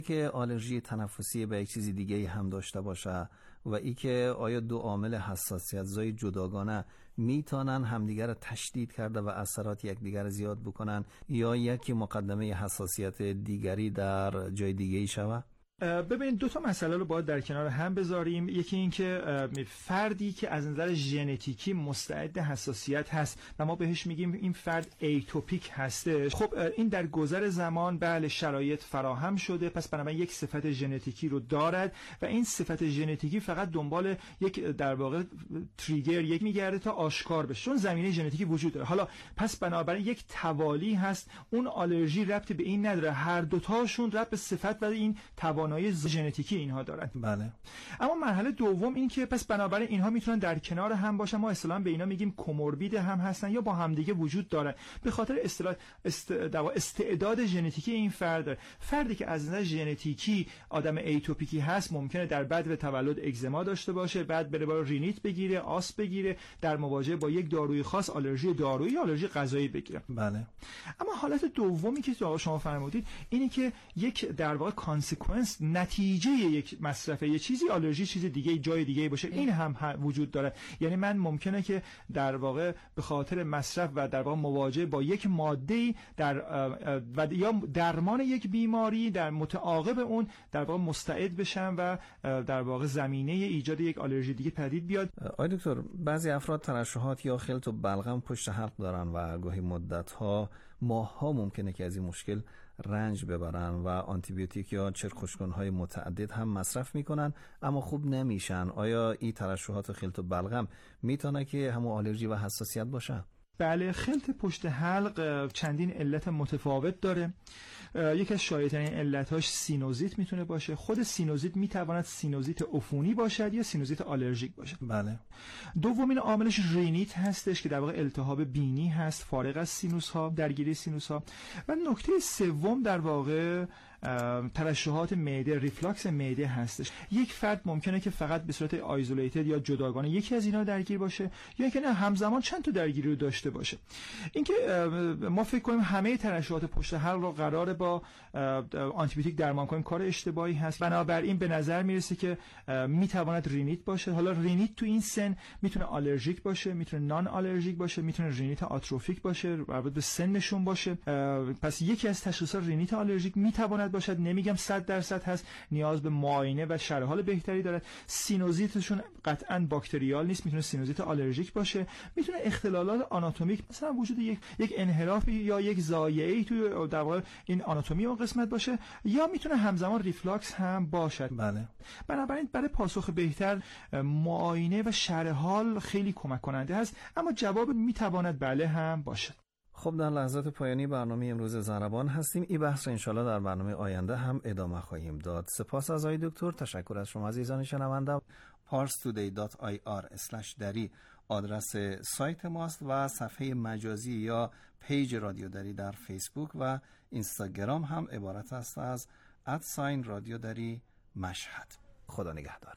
که آلرژی تنفسی به یک چیزی دیگه هم داشته باشه و ای که آیا دو عامل حساسیت زای جداگانه میتونن همدیگر رو تشدید کرده و اثرات یکدیگر زیاد بکنن یا یکی مقدمه حساسیت دیگری در جای دیگه شوه؟ ببینید دو تا مسئله رو باید در کنار هم بذاریم. یکی این که فردی که از نظر ژنتیکی مستعد حساسیت هست و ما بهش میگیم این فرد ایتوپیک هستش، خب این در گذر زمان بله شرایط فراهم شده، پس بنابراین یک صفت ژنتیکی رو دارد و این صفت ژنتیکی فقط دنبال یک در واقع تریگر یک میگرده تا آشکار بشه، چون زمینه ژنتیکی وجود داره. حالا پس بنابراین یک توالی هست، اون آلرژی ربطی به این نداره، هر دوتاشون ربط به صفت و این توانایی ژنتیکی اینها دارن. بله. اما مرحله دوم این که پس بنابراین اینها میتونن در کنار هم باشن، ما اصطلاحاً به اینا میگیم کوموربید هم هستن یا با همدیگه وجود دارن به خاطر استعداد ژنتیکی این فرد. فردی که از نظر ژنتیکی آدم ایتوپیکی هست ممکنه در بعد تولد اگزما داشته باشه، بعد بره با رینیت بگیره، آس بگیره، در مواجهه با یک داروی خاص آلرژی دارویی یا آلرژی غذایی بگیره. بله. اما حالت دومی که شما فرمودید اینی که یک در واقع کانسیکوئنس نتیجه یک مصرف یه چیزی آلرژی چیز دیگه جای دیگه باشه، این هم وجود داره. یعنی من ممکنه که در واقع به خاطر مصرف و در واقع مواجهه با یک ماده و یا درمان یک بیماری در متعاقب اون در واقع مستعد بشم و در واقع زمینه ایجاد یک آلرژی دیگه پدید بیاد. آقای دکتر، بعضی افراد ترشحات یا خلط و بلغم پشت حلق دارن و گاهی مدت‌ها ماه‌ها ممکنه که از این مشکل رنج ببرن و آنتیبیوتیک یا چرخوشکن‌های متعدد هم مصرف میکنن اما خوب نمیشن. آیا این ترشحات خلط و بلغم میتونه که همون آلرژی و حساسیت باشه؟ بله، خلط پشت حلق چندین علت متفاوت داره. یکی از شایع‌ترین علتاش سینوزیت میتونه باشه. خود سینوزیت میتواند سینوزیت عفونی باشد یا سینوزیت آلرژیک باشه. بله. دومین عاملش رینیت هستش که در واقع التهاب بینی هست فارغ از سینوس ها، درگیری سینوس ها. و نکته سوم در واقع ترشحات معده، ریفلاکس معده هستش. یک فرد ممکنه که فقط به صورت آیزولیتد یا جداگانه یکی از اینا درگیر باشه یا اینکه نه همزمان چند تا درگیری رو داشته باشه. اینکه ما فکر کنیم همه ترشحات پشت حلق رو قراره با آنتیبیوتیک درمان کنیم کار اشتباهی هست. بنابراین به نظر میرسه که میتواند رینیت باشه. حالا رینیت تو این سن میتونه آلرژیک باشه، میتونه نان آلرژیک باشه، میتونه رینیت آتروفیک باشه، مربوط به سنشون باشه. پس یکی از تشخیصات رینیت آلرژیک میتواند باشد، نمیگم 100% هست، نیاز به معاینه و شرح حال بهتری داره. سینوزیتشون قطعاً باکتریال نیست، میتونه سینوزیت آلرژیک باشه، میتونه اختلالات آناتومیک مثلا وجود یک انحرافی یا یک زایعه‌ای توی در واقع این آناتومی اون قسمت باشه یا میتونه همزمان ریفلاکس هم باشد. بله. بنابراین برای پاسخ بهتر معاینه و شرح حال خیلی کمک کننده است، اما جواب میتواند بله هم باشد. خب در لحظات پایانی برنامه امروز ضربان هستیم. این بحث رو انشالله در برنامه آینده هم ادامه خواهیم داد. سپاس از آقای دکتر، تشکر از شما عزیزان شنونده. parstoday.ir/dari آدرس سایت ماست و صفحه مجازی یا پیج رادیو دری در فیسبوک و اینستاگرام هم عبارت است از @رادیو دری مشهد. خدا نگهدار.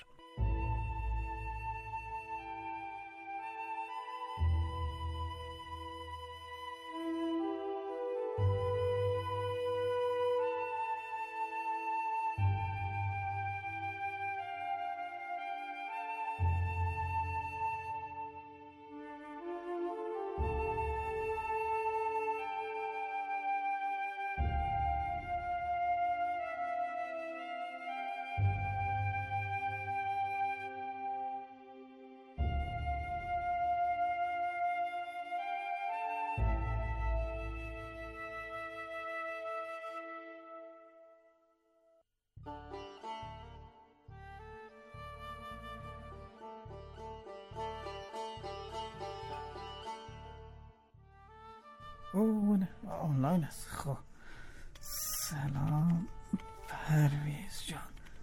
آنلاین است. خب سلام پرویز جان،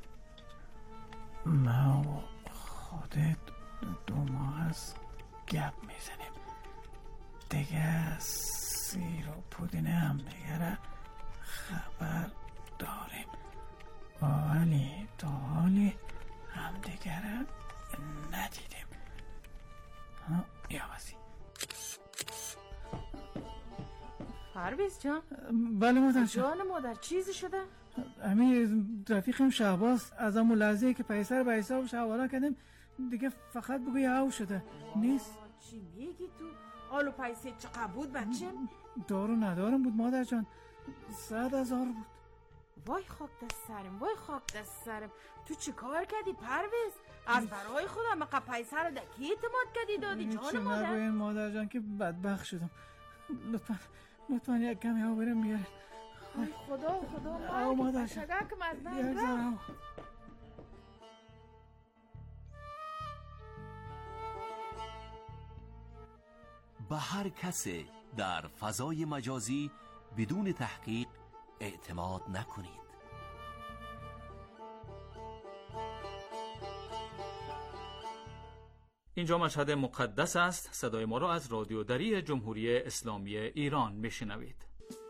ما و خودت 2 ماه از گپ میزنیم دیگه، سیر و پودین هم دیگه خبر داریم ولی تا حالی هم دیگه ندیدیم. یا وزی پرویز جان. بله مادر جان مادر چیزی شده؟ همین رفیقم شهباز از همون لحظه که پیسر به حساب شهوارا کردیم دیگه فقط بگوی هاو شده نیست. چی میگی تو؟ آلو پیسه چقدر بود بچم؟ دارو ندارم بود مادر جان، 100,000 بود. وای خاک دست سرم، وای خاک دست سرم. تو چی کار کردی پرویز؟ از برای خودم مقا پیسه رو دکی اعتماد کردی دادی جان مادر؟ نگوین مادر جان که بدبخت شدم. لطفا یک کمی هاو برم بیارین. وای خدا او مادر جان شگرکم از من یک ذره هاو. به هر کسی در فضای مجازی بدون تحقیق اعتماد نکنید. اینجا مشهد مقدس است. صدای ما را از رادیو دری جمهوری اسلامی ایران میشنوید.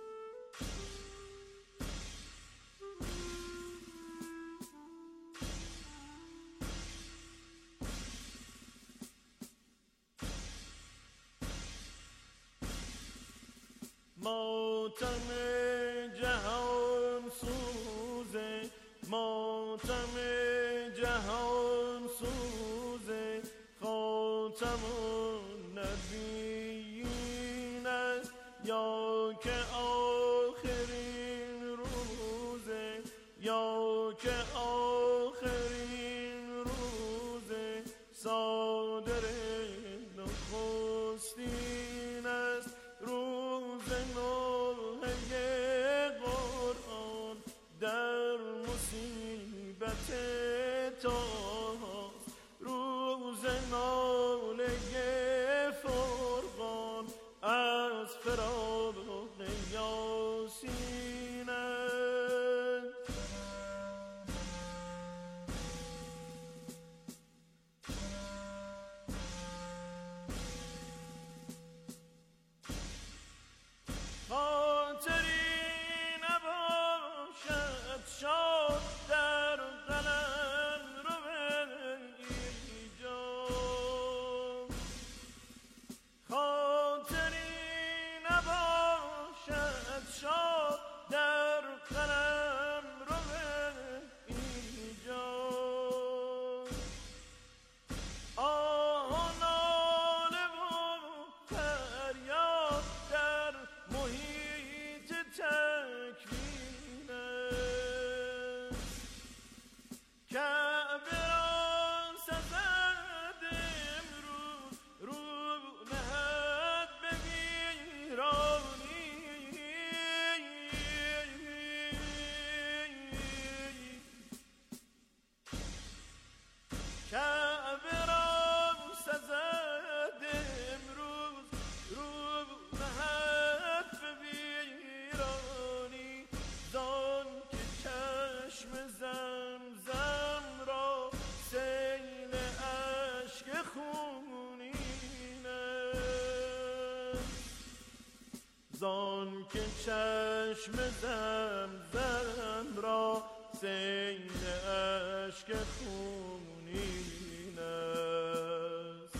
ماتم جهان سوزه، ماتم جهان سوزه، خاتم النبیین است یا که آخرین روزه، یا که آخرین روزه، صادر نخستین است روز نوحه قرآن در مصیبت تاست، روز ناله فرقان از فراق یاسین است. خاطری نباشد شاد در قلم رو ایجاد، خاطری نباشد شاد در قلم رو ایجاد، آه و ناله و فریاد در محیط تکوین است، کعبه را سزد امروز رو نهد به ویرانی، کعبه را سزد امروز رو نهد به ویرانی، زان که چشم زمزم را سیل اشک خونین است، زان که چشم زمزم را سیل اشک خونین است.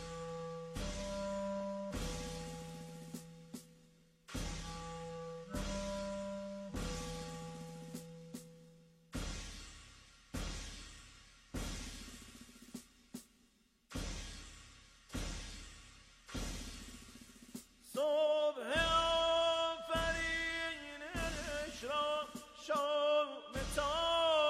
صبح آفرینش را شام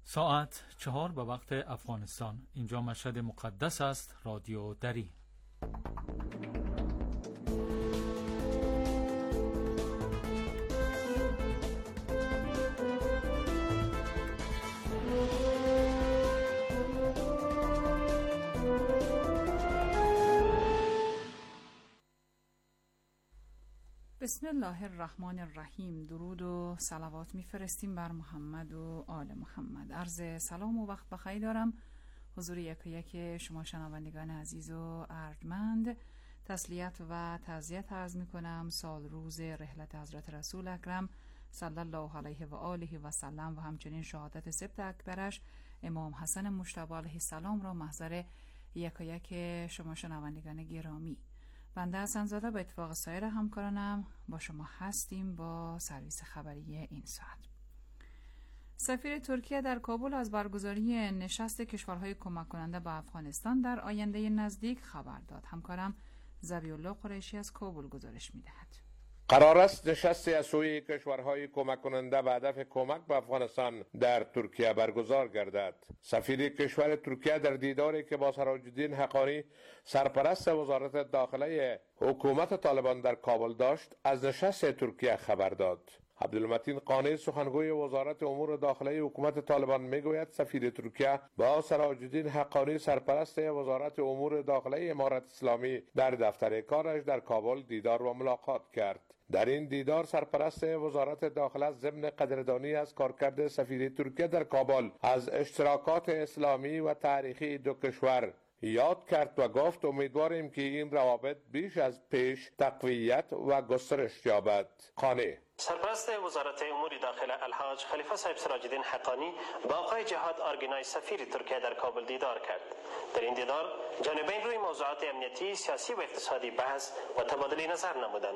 ساعت 4 به وقت افغانستان. اینجا مشهد مقدس است. رادیو دری. بسم الله الرحمن الرحیم. درود و صلوات میفرستیم بر محمد و آل محمد. عرض سلام و وقت بخیر دارم حضور یک شما شنوندگان عزیز و ارجمند. تسلیت و تعزیت عرض میکنم سال روز رحلت حضرت رسول اکرم صلی الله علیه و آله و سلم و همچنین شهادت سبت اکبرش امام حسن مجتبی علیه السلام را محضر یک شما شنوندگان گرامی. بنده حسن زاده به اتفاق سایر همکارانم با شما هستیم با سرویس خبری این ساعت. سفیر ترکیه در کابل از برگزاری نشست کشورهای کمک کننده به افغانستان در آینده نزدیک خبر داد. همکارم ذبیحالله قریشی از کابل گزارش می‌دهد. قرار است نشستی از سوی کشورهای کمک کننده به هدف کمک به افغانستان در ترکیه برگزار گردد. سفیر کشور ترکیه در دیداری که با سراج الدین حقانی سرپرست وزارت داخله حکومت طالبان در کابل داشت از نشست ترکیه خبر داد. عبدالمتین قانی سخنگوی وزارت امور داخلی حکومت طالبان میگوید سفیر ترکیه با سراج الدین حقانی سرپرست وزارت امور داخلی امارت اسلامی در دفتر کارش در کابل دیدار و ملاقات کرد. در این دیدار سرپرست وزارت داخله ضمن قدردانی از کارکرد سفیر ترکیه در کابل از اشتراکات اسلامی و تاریخی دو کشور یاد کرد و گفت امیدواریم که این روابط بیش از پیش تقویت و گسترش یابد. قانی سرپرست وزارت امور داخله الحاج خلیفه صاحب سراج الدین حقانی با آقای جهاد آرگینای سفیر ترکیه در کابل دیدار کرد. در این دیدار جانبین روی موضوعات امنیتی، سیاسی و اقتصادی بحث و تبادل نظر نمودند.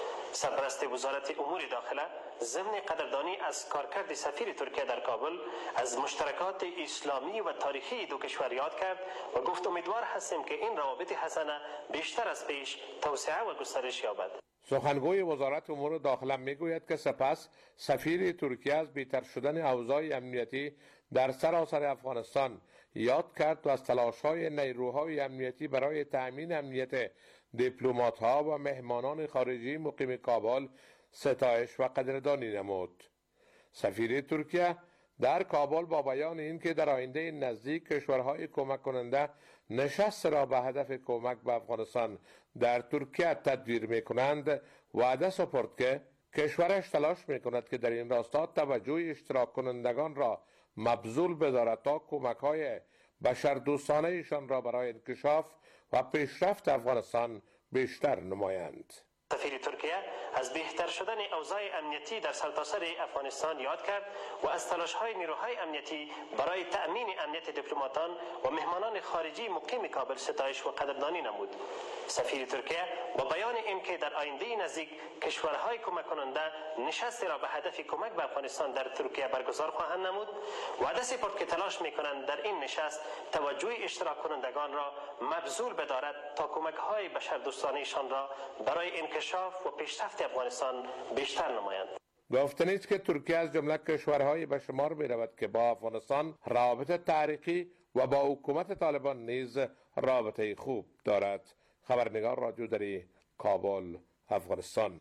سرپرست وزارت امور داخله ضمن قدردانی از کارکرد سفیر ترکیه در کابل از مشترکات اسلامی و تاریخی دو کشور یاد کرد و گفت امیدوار هستیم که این روابط حسنه بیشتر از پیش توسعه و گسترش یابد. سخنگوی وزارت امور داخله میگوید که سپس سفیر ترکیه از بهتر شدن اوضاع امنیتی در سراسر افغانستان یاد کرد و از تلاش‌های نیروهای امنیتی برای تأمین امنیت دیپلمات‌ها و مهمانان خارجی مقیم کابل ستایش و قدردانی نمود. سفیر ترکیه در کابل با بیان اینکه در آینده نزدیک کشورهای کمک کننده نشست را به هدف کمک به افغانستان در ترکیه تدبیر می‌کنند وعده سپرد که کشورش تلاش می‌کند که در این راستا توجه اشتراک کنندگان را مبذول بدارد تا کمک‌های بشردوستانه ایشان را برای انکشاف و پیشرفت افغانستان بیشتر نمایند. سفیر ترکیه از بهتر شدن اوضاع امنیتی در سرتاسر افغانستان یاد کرد و از تلاش‌های نیروهای امنیتی برای تأمین امنیت دیپلماتان و مهمانان خارجی مقیم کابل ستایش و قدردانی نمود. سفیر ترکیه با بیان اینکه در آینده نزدیک کشورهای کمک کننده نشستی را به هدف کمک به افغانستان در ترکیه برگزار خواهند نمود، وعده سپرد که تلاش می‌کنند در این نشست توجه اشتراک کنندگان را مبذول بدارد تا کمک‌های بشردوستانه‌شان را برای انکشاف و پیشرفت افغانستان بیشتر نمایند. گفتنی است که ترکیه از جمله کشورهای به شمار می‌رود که با افغانستان روابط تاریخی و با حکومت طالبان نیز رابطه خوب دارد. خبرنگار رادیو دری، کابل، افغانستان.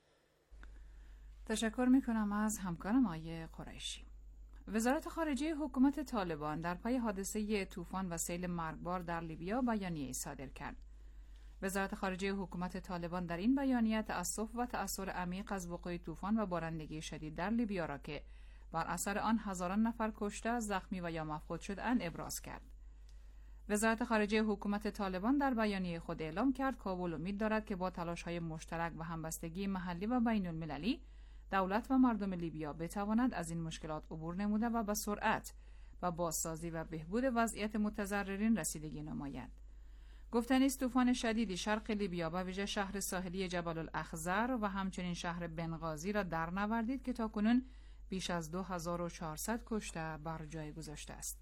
تشکر میکنم از همکارم آقای قریشی. وزارت خارجه حکومت طالبان در پی حادثه طوفان و سیل مرگبار در لیبیا بیانیه‌ای صادر کرد. وزارت خارجه حکومت طالبان در این بیانیه تأسف و تأثیر عمیق از وقوع طوفان و بارندگی شدید در لیبیا را که بر اثر آن هزاران نفر کشته، زخمی و یا مفقود شدند ابراز کرد. وزارت خارجه حکومت طالبان در بیانیه خود اعلام کرد کابل امید دارد که با تلاش‌های مشترک و همبستگی محلی و بین المللی دولت و مردم لیبیا بتواند از این مشکلات عبور نموده و به سرعت و بازسازی و بهبود وضعیت متضررین رسیدگی نماید. گفتنی است طوفان شدیدی شرق لیبیا و ویژه شهر ساحلی جبل الاخضر و همچنین شهر بنغازی را درنوردید که تاکنون بیش از 2400 کشته بر جای گذاشته است.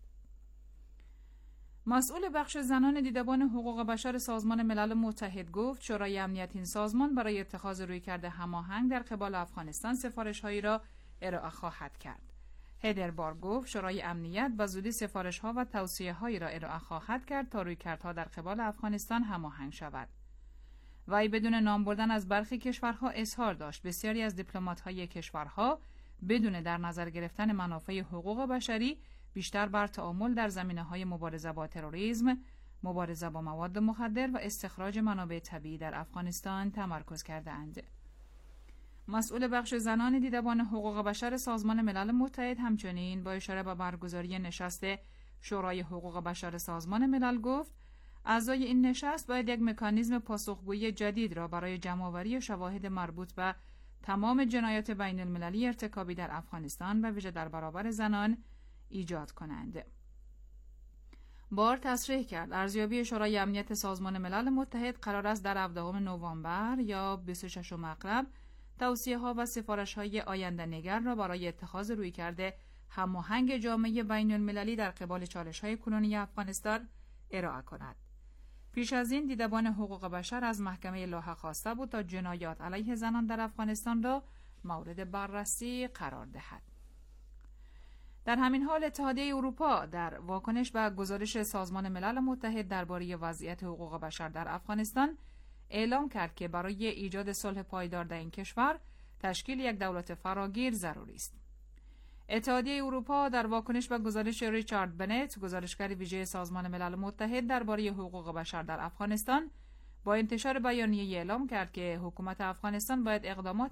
مسئول بخش زنان دیدبان حقوق بشر سازمان ملل متحد گفت شورای امنیت این سازمان برای اتخاذ رویکرد هماهنگ در قبال افغانستان سفارش‌هایی را ارائه خواهد کرد. هیدربار گفت شورای امنیت به زودی سفارش‌ها و توصیه‌هایی را ارائه خواهد کرد تا رویکردها در قبال افغانستان هماهنگ شود. وی بدون نام بردن از برخی کشورها اظهار داشت بسیاری از دیپلمات‌های کشورها بدون در نظر گرفتن منافع حقوق بشری بیشتر بر تعامل در زمینه‌های مبارزه با تروریسم، مبارزه با مواد مخدر و استخراج منابع طبیعی در افغانستان تمرکز کرده‌اند. مسئول بخش زنان دیدبان حقوق بشر سازمان ملل متحد همچنین با اشاره به برگزاری نشست شورای حقوق بشر سازمان ملل گفت اعضای این نشست باید یک مکانیزم پاسخگویی جدید را برای جمع‌آوری شواهد مربوط به تمام جنایات بین المللی ارتکابی در افغانستان و ویژه در برابر زنان ایجاد کنند. بار تصریح کرد ارزیابی شورای امنیت سازمان ملل متحد قرار است در 17 نوامبر یا 26 مغرب توصیه‌ها و سفارش‌های آینده نگر را برای اتخاذ رویکرد هماهنگ جامعه بین المللی در قبال چالش‌های کنونی افغانستان ارائه کند. پیش از این دیدبان حقوق بشر از محکمه لاهه خواسته بود تا جنایات علیه زنان در افغانستان را مورد بررسی قرار دهد. در همین حال اتحادیه اروپا در واکنش به گزارش سازمان ملل متحد درباره وضعیت حقوق بشر در افغانستان اعلام کرد که برای ایجاد صلح پایدار در این کشور تشکیل یک دولت فراگیر ضروری است. اتحادیه اروپا در واکنش به گزارش ریچارد بنت، گزارشگر ویژه سازمان ملل متحد درباره حقوق بشر در افغانستان، با انتشار بیانیه اعلام کرد که حکومت افغانستان باید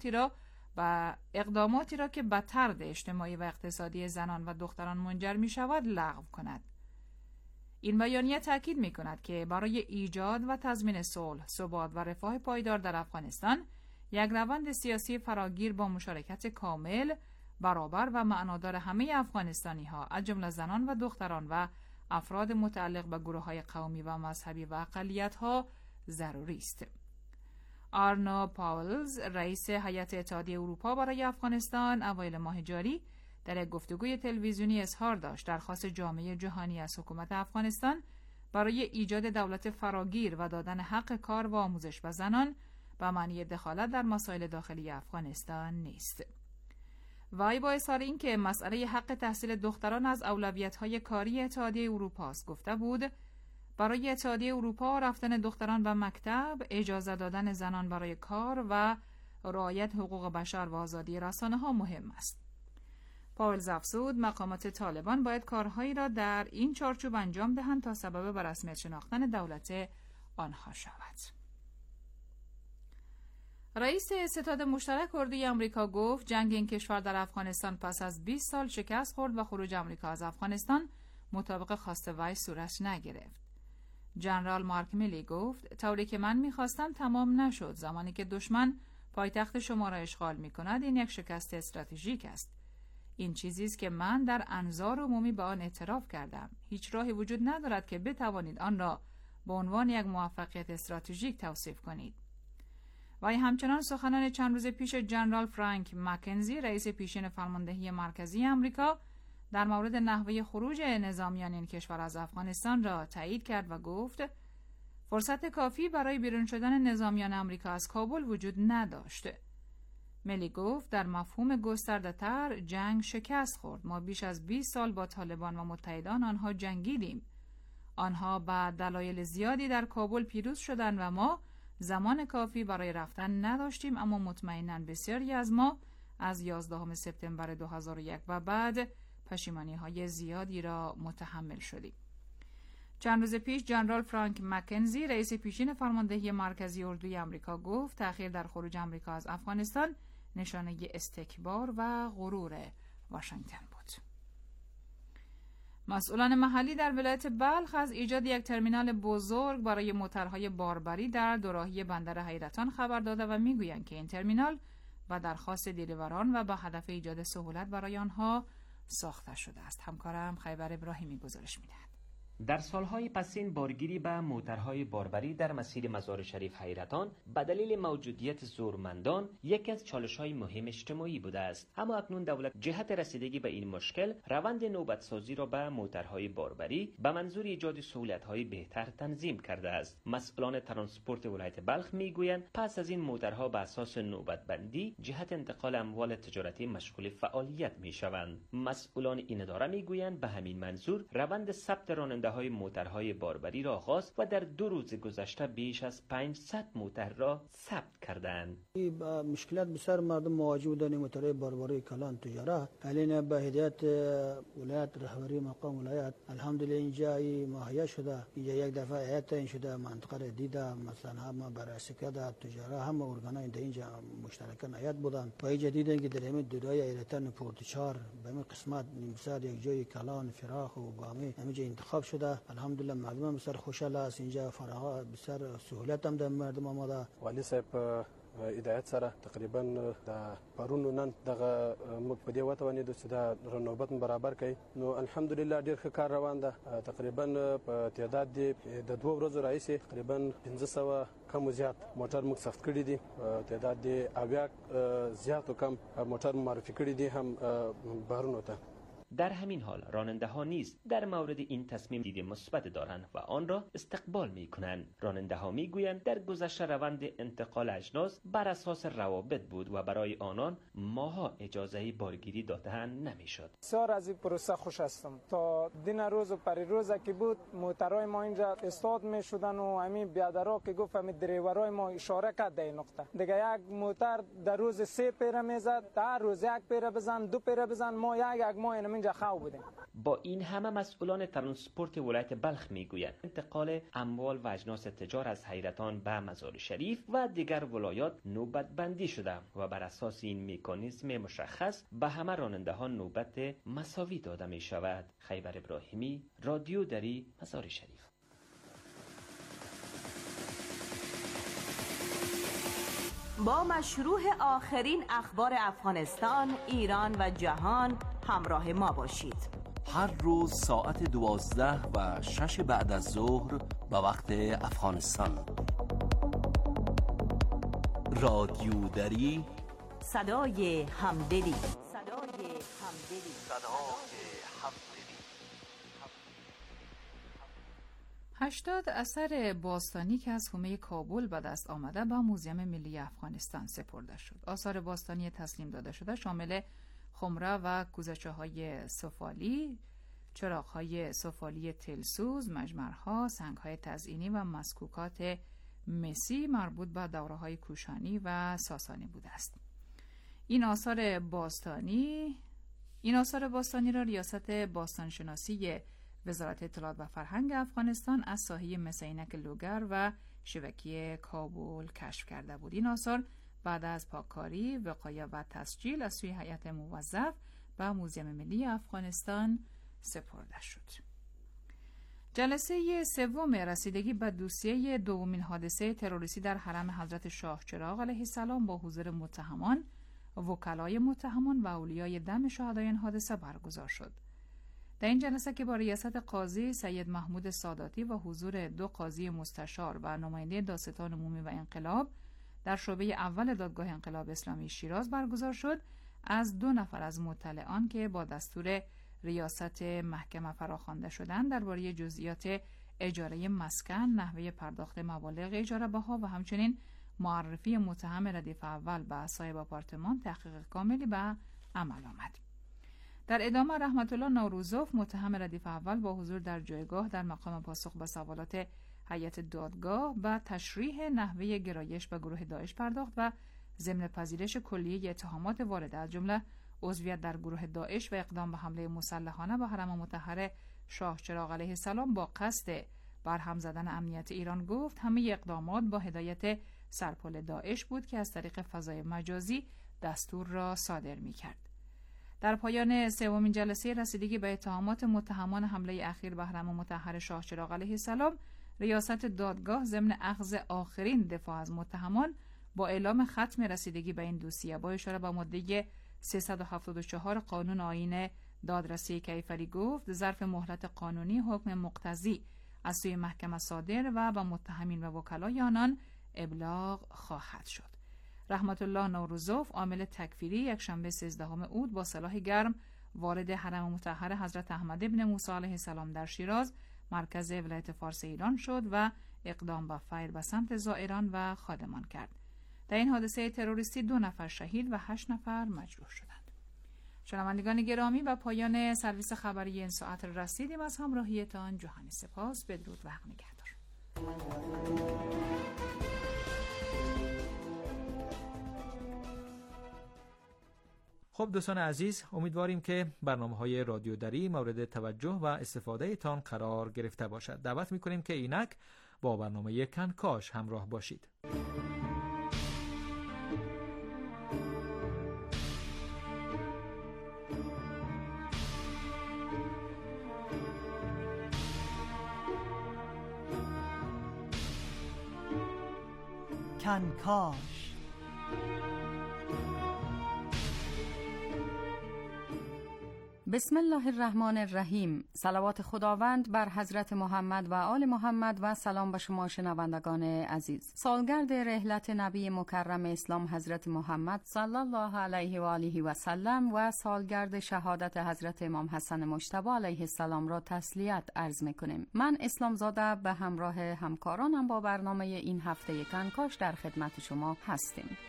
اقداماتی را که به طرد اجتماعی و اقتصادی زنان و دختران منجر می شود لغو کند. این بیانیه تاکید می کند که برای ایجاد و تضمین صلح، ثبات و رفاه پایدار در افغانستان یک روند سیاسی فراگیر با مشارکت کامل، برابر و معنادار همه افغانستانی‌ها از جمله زنان و دختران و افراد متعلق به گروه‌های قومی و مذهبی و اقلیت‌ها ضروری است. آرنا پاولز، رئیس هیئت اتحادیه اروپا برای افغانستان، اوایل ماه جاری در یک گفتگوی تلویزیونی اظهار داشت درخواست جامعه جهانی از حکومت افغانستان برای ایجاد دولت فراگیر و دادن حق کار و آموزش به زنان به معنی دخالت در مسائل داخلی افغانستان نیست. وی با اظهار اینکه مسئله حق تحصیل دختران از اولویت‌های کاری اتحادیه اروپا است گفته بود برای اتحادیه اروپا رفتن دختران به مکتب، اجازه دادن زنان برای کار و رعایت حقوق بشر و آزادی رسانه‌ها مهم است. پاولز افزود مقامات طالبان باید کارهایی را در این چارچوب انجام دهند تا سبب به رسمیت شناختن دولت آنها شود. رئیس ستاد مشترک اردوی آمریکا گفت جنگ این کشور در افغانستان پس از 20 سال شکست خورد و خروج آمریکا از افغانستان مطابق خواست وی صورت نگرفت. ژنرال مارک میلی گفت طوری که من می‌خواستم تمام نشد. زمانی که دشمن پایتخت شما را اشغال می‌کند این یک شکست استراتژیک است. این چیزی است که من در انظار عمومی به آن اعتراف کردم. هیچ راهی وجود ندارد که بتوانید آن را به عنوان یک موفقیت استراتژیک توصیف کنید. وی همچنان سخنان چند روز پیش ژنرال فرانک مکنزی، رئیس پیشین فرماندهی مرکزی آمریکا، در مورد نحوه خروج نظامیان این کشور از افغانستان را تایید کرد و گفت فرصت کافی برای بیرون شدن نظامیان آمریکا از کابل وجود نداشت. ملی گفت در مفهوم گسترده‌تر جنگ شکست خورد. ما بیش از 20 سال با طالبان و متحدان آنها جنگیدیم. آنها با دلایل زیادی در کابل پیروز شدند و ما زمان کافی برای رفتن نداشتیم، اما مطمئناً بسیاری از ما از 11 سپتامبر 2001 و بعد پشیمانی‌های زیادی را متحمل شدیم. چند روز پیش ژنرال فرانک مکنزی، رئیس پیشین فرماندهی مرکزی اردوی آمریکا، گفت تأخیر در خروج آمریکا از افغانستان نشانه استکبار و غرور واشنگتن بود. مسئولان محلی در ولایت بلخ از ایجاد یک ترمینال بزرگ برای موترهای باربری در دوراهی بندر حیرتان خبر داده و میگویند که این ترمینال به درخواست دیلوران و به هدف ایجاد سهولت برای آنها ساخته شده است. همکارم خیبر ابراهیمی گزارش میدهد. در سالهای پسین بارگیری به موترهای باربری در مسیر مزار شریف حیرتان به دلیل موجودیت زورمندان یکی از چالش‌های مهم اجتماعی بوده است. اما اکنون دولت جهت رسیدگی به این مشکل روند نوبتسازی را به موترهای باربری به منظور ایجاد سهولت‌های بهتر تنظیم کرده است. مسئولان ترانسپورت ولایت بلخ میگویند پس از این موترها به اساس نوبتبندی جهت انتقال اموال تجارتی مشغول فعالیت میشوند. مسئولان این اداره میگویند به همین منظور روند ثبت راننده‌های موترهای باربری را آغاز و در 2 روز گذشته بیش از 500 موتر را ثبت کردند. مشکلات بسیار مردم مواجه بودن موترهای باربری کلان تجاره. الان به هدایت ولایت رهبری مقام ولایت الحمدلله اینجا مهیا شده. اینجا یک دفعه هیئت این شده منطقه را دیده، مثلا هم بررسی کرده تجاره، هم ارگان‌های اینجا مشترکاً هیئت بودن. پای جدیدن که در همین دورای ایرتان پورتچار به این قسمت نمسار یک جای کلان فراخ و بامی همینجا انتخاب شده. الحمدلله مردم بسیار خوشحال است. اینجا فراغ بسیار سهولت هم در مردم آمده. والی صاحب هدایت سره تقریبا د پرونو نن دغه موږ په دې وتوانېدو چې دا نوبت برابر کړي. نو الحمدلله ډېر ښه کار روان ده. تقریبا په تعداد دی د 2 ورځو راهیسې تقریبا 1500 کم زیات موټر موږ سخت کړي دي. تعداد دی اویا زیات و کم موټر معرفي کړي دي هم بهرونو ته. در همین حال راننده ها نیز در مورد این تصمیم دید مثبت دارند و آن را استقبال می کنند. راننده ها می گویند در گذشته روند انتقال اجناس بر اساس روابط بود و برای آنان ماها اجازه بارگیری دادن نمی شد. بسیار از این پروسه خوش هستم. تا دین روز و پری روز که بود موترهای ما اینجا استاد می شدن و همین بیادرها که گفت همین دریورای ما اشاره کرد در این نقطه. دیگه یک موتر در روز 3 پیره می زد، در روز 1 پیره بزن، 2 پیره بزن، ما یک ماه با این همه مسئولان ترانسپورت ولایت بلخ میگویند انتقال اموال و اجناس تجار از حیرتان به مزار شریف و دیگر ولایات نوبت بندی شده و بر اساس این مکانیزم مشخص به همه راننده ها نوبت مساوی داده می شود. خیبر ابراهیمی، رادیو دری، مزار شریف. با مشروع آخرین اخبار افغانستان، ایران و جهان همراه ما باشید. هر روز ساعت 12 و 6 بعد از ظهر به وقت افغانستان. رادیو دری، صدای همدلی. 80 اثر باستانی که از حومه کابل به دست آمده به موزیم ملی افغانستان سپرده شد. آثار باستانی تسلیم داده شده شامل خمره و کوزه‌چه‌های سفالی، چراغ‌های سفالی تلسوز، مجمرها، سنگ‌های تزئینی و مسکوکات مسی مربوط به دوره‌های کوشانی و ساسانی بوده است. این آثار باستانی را ریاست باستانشناسی وزارت اطلاعات و فرهنگ افغانستان از ساحه مس عینک لوگر و شبکی کابل کشف کرده بود. این آثار بعد از پاککاری، وقایه و تسجیل از سوی هیئت موظف به موزیم ملی افغانستان سپرده شد. جلسه سوم رسیدگی به دوسیه دومین حادثه تروریستی در حرم حضرت شاه چراغ علیه السلام با حضور متهمان، وکلای متهمان و اولیای دم شهدای این حادثه برگزار شد. در این جلسه که با ریاست قاضی سید محمود ساداتی و حضور 2 قاضی مستشار و نماینده دادستان عمومی و انقلاب در شعبه اول دادگاه انقلاب اسلامی شیراز برگزار شد، از 2 نفر از مطلعان که با دستور ریاست محکمه فراخوانده شدند درباره جزئیات اجاره مسکن، نحوه پرداخت مبالغ اجاره بها و همچنین معرفی متهم ردیف اول به صاحب آپارتمان تحقیق کاملی به عمل آمد. در ادامه رحمت الله نوروزوف متهم ردیف اول با حضور در جایگاه در مقام پاسخ به سوالات هیئت دادگاه و تشریح نحوه گرایش به گروه داعش پرداخت و ضمن پذیرش کلیه اتهامات وارده از جمله عضویت در گروه داعش و اقدام به حمله مسلحانه به حرم مطهر شاه چراغ علیه السلام با قصد برهم زدن امنیت ایران گفت همه اقدامات با هدایت سرپل داعش بود که از طریق فضای مجازی دستور را صادر می‌کرد. در پایان سومین جلسه رسیدگی به اتهامات متهمان حمله اخیر به حرم مطهر شاه چراغ علیه السلام، ریاست دادگاه ضمن اخذ آخرین دفاع از متهمان با اعلام ختم رسیدگی به این دوسیه با اشاره به ماده 374 قانون آیین دادرسی کیفری گفت ظرف مهلت قانونی حکم مقتضی از سوی محکمه صادر و به متهمین و وکلای آنان ابلاغ خواهد شد. رحمت الله نوروزوف، عامل تکفیری، یکشنبه 13 اوت با سلاح گرم وارد حرم مطهر حضرت احمد ابن موسی علیه السلام در شیراز، مرکز ولایت فارس ایران شد و اقدام به فیر به سمت زائران و خادمان کرد. در این حادثه تروریستی 2 نفر شهید و 8 نفر مجروح شدند. شنوندگان گرامی، به پایان سرویس خبری این ساعت رسیدیم. از همراهیتان جهانی سپاس. بدرود و حق نگهدار. خب دوستان عزیز، امیدواریم که برنامه‌های رادیو دری مورد توجه و استفاده تان قرار گرفته باشد. دعوت می‌کنیم که اینک با برنامه کنکاش همراه باشید. کنکاش. بسم الله الرحمن الرحیم. صلوات خداوند بر حضرت محمد و آل محمد و سلام به شما شنوندگان عزیز. سالگرد رحلت نبی مکرم اسلام حضرت محمد صلی الله علیه و آله و سلم و سالگرد شهادت حضرت امام حسن مجتبی علیه السلام را تسلیت عرض می‌کنیم. من اسلام زاده به همراه همکارانم با برنامه این هفته کنکاش در خدمت شما هستیم.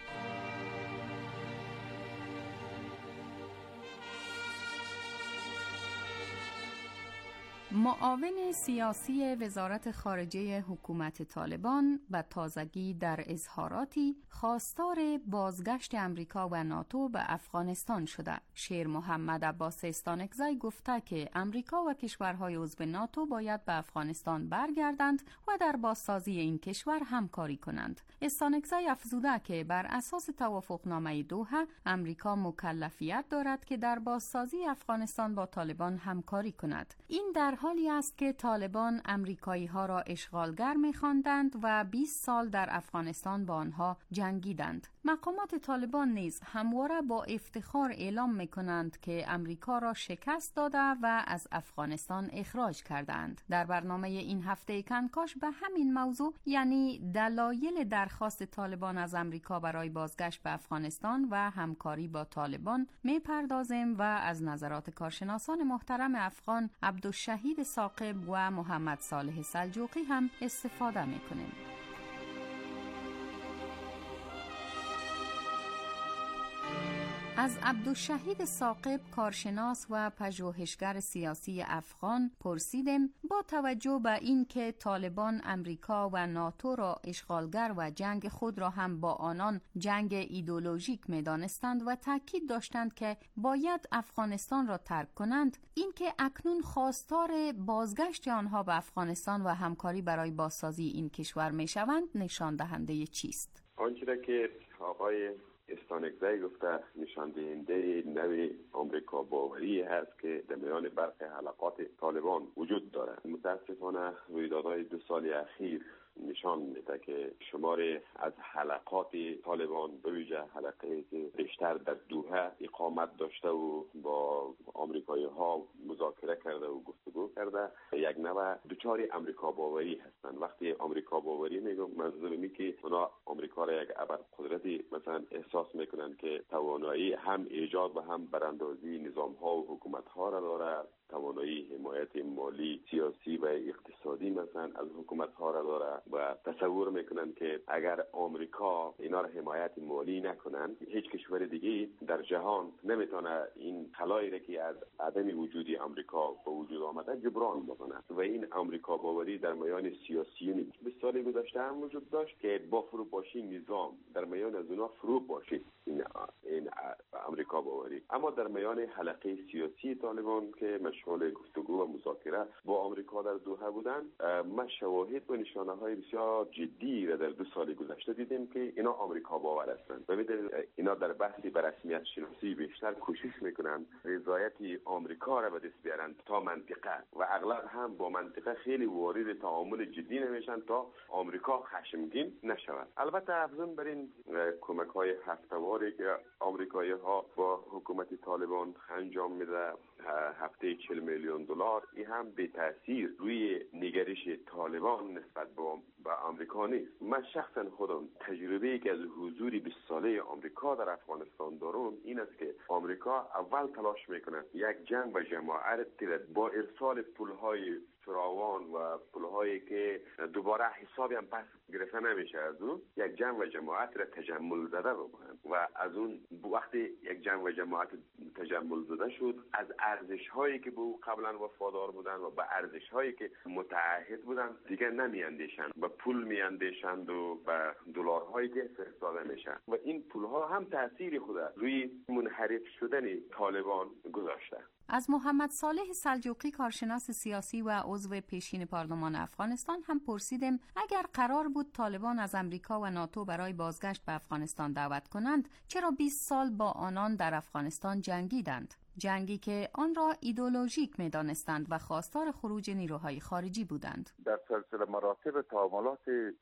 معاون سیاسی وزارت خارجه حکومت طالبان به تازگی در اظهاراتی خواستار بازگشت امریکا و ناتو به افغانستان شده. شیر محمد عباس استانکزی گفته که امریکا و کشورهای عضو ناتو باید به افغانستان برگردند و در بازسازی این کشور همکاری کنند. استانکزی افزوده که بر اساس توافقنامه دوحه امریکا مکلفیت دارد که در بازسازی افغانستان با طالبان همکاری کند. این در حالی است که طالبان امریکایی ها را اشغالگر می‌خواندند و 20 سال در افغانستان با آنها جنگیدند. مقامات طالبان نیز همواره با افتخار اعلام می‌کنند که امریکا را شکست داده و از افغانستان اخراج کردند. در برنامه این هفته کنکاش به همین موضوع، یعنی دلایل درخواست طالبان از امریکا برای بازگشت به افغانستان و همکاری با طالبان می‌پردازیم و از نظرات کارشناسان محترم افغان عبدالشهید ثاقب و محمد صالح سلجوقی هم استفاده می‌کنیم. از عبدالشهید ثاقب، کارشناس و پژوهشگر سیاسی افغان، پرسیدیم با توجه به اینکه طالبان امریکا و ناتو را اشغالگر و جنگ خود را هم با آنان جنگ ایدئولوژیک می‌دانستند و تاکید داشتند که باید افغانستان را ترک کنند، اینکه اکنون خواستار بازگشت آنها به افغانستان و همکاری برای بازسازی این کشور می‌شوند نشان دهنده چیست؟ آنچه که آقای استانکزی گفته نشان دهنده نوع آمریکا باوری هست که در میان برخی حلقات طالبان وجود دارد. متاسفانه رویدادهای 2 سال اخیر نشان میده که شمار از حلقات طالبان به ویژه حلقه که بیشتر در دوحه اقامت داشته و با آمریکایی ها مذاکره کرده و گفتگو کرده، یک نوع دچار آمریکا باوری هستند. وقتی آمریکا باوری میگم منظور اینه که اونا آمریکا را یک ابرقدرتی مثلا احساس میکنن که توانایی هم ایجاد و هم براندازی نظام ها و حکومت ها را داره، توانایی حمایت مالی، سیاسی و اقتصادی مثلا از حکومت ها را داره و تصور میکنن که اگر آمریکا اینا را حمایت مالی نکنن، هیچ کشور دیگه در جهان نمیتونه این خلایی را که از عدم وجودی آمریکا به وجود آمده جبران بکنه. و این آمریکا باوری در میان سیاسیون 20 سال گذشته هم وجود داشت که با فروپاشی نظام در میان از اونها فرو باشید این آمریکا باوری. اما در میان حلقه سیاسی طالبان که مشغول گفتگو و مذاکره با آمریکا در دوحه بودند. ما شواهد و نشانه‌های بسیار جدی را در 2 سال گذشته دیدیم که اینا آمریکا باور هستند و اینا در بحثی به رسمیت شناسی بیشتر کوشش میکنند رضایت آمریکا را به دست بیارند تا منطقه و اغلب هم با منطقه خیلی وارد تعامل جدی نمیشن تا آمریکا خشمگین نشود. البته افزون بر این کمک‌های هفته‌واره که آمریکایی‌ها با حکومت طالبان انجام میده، هفته 40 میلیون دلار، این هم به تاثیر روی نگرش طالبان نسبت به آمریکا نیست. من شخصا خودم تجربه‌ای که از حضور 20 ساله آمریکا در افغانستان دارم این است که آمریکا اول تلاش میکنه یک جنگ و جماعت با ارسال پول‌های فراوان و پول‌هایی که دوباره حسابی هم پس گرفته نمیشه از اون، یک جمع و جماعت را تجمل زده بکنن و از اون وقتی یک جمع و جماعت تجمل زده شد، از ارزش‌هایی که به او قبلا وفادار بودن و به ارزش‌هایی که متعهد بودن دیگه نمیاندیشند، به پول میاندیشند و به دلارهایی که فرستاده میشن و این پول‌ها هم تأثیر خود روی منحرف شدن طالبان گذاشته. از محمد صالح سلجوقی، کارشناس سیاسی و عضو پیشین پارلمان افغانستان، هم پرسیدیم اگر قرار بود طالبان از امریکا و ناتو برای بازگشت به افغانستان دعوت کنند، چرا 20 سال با آنان در افغانستان جنگیدند؟ جنگی که آن را ایدئولوژیک می‌دانستند و خواستار خروج نیروهای خارجی بودند. در سلسله مراتب تعاملات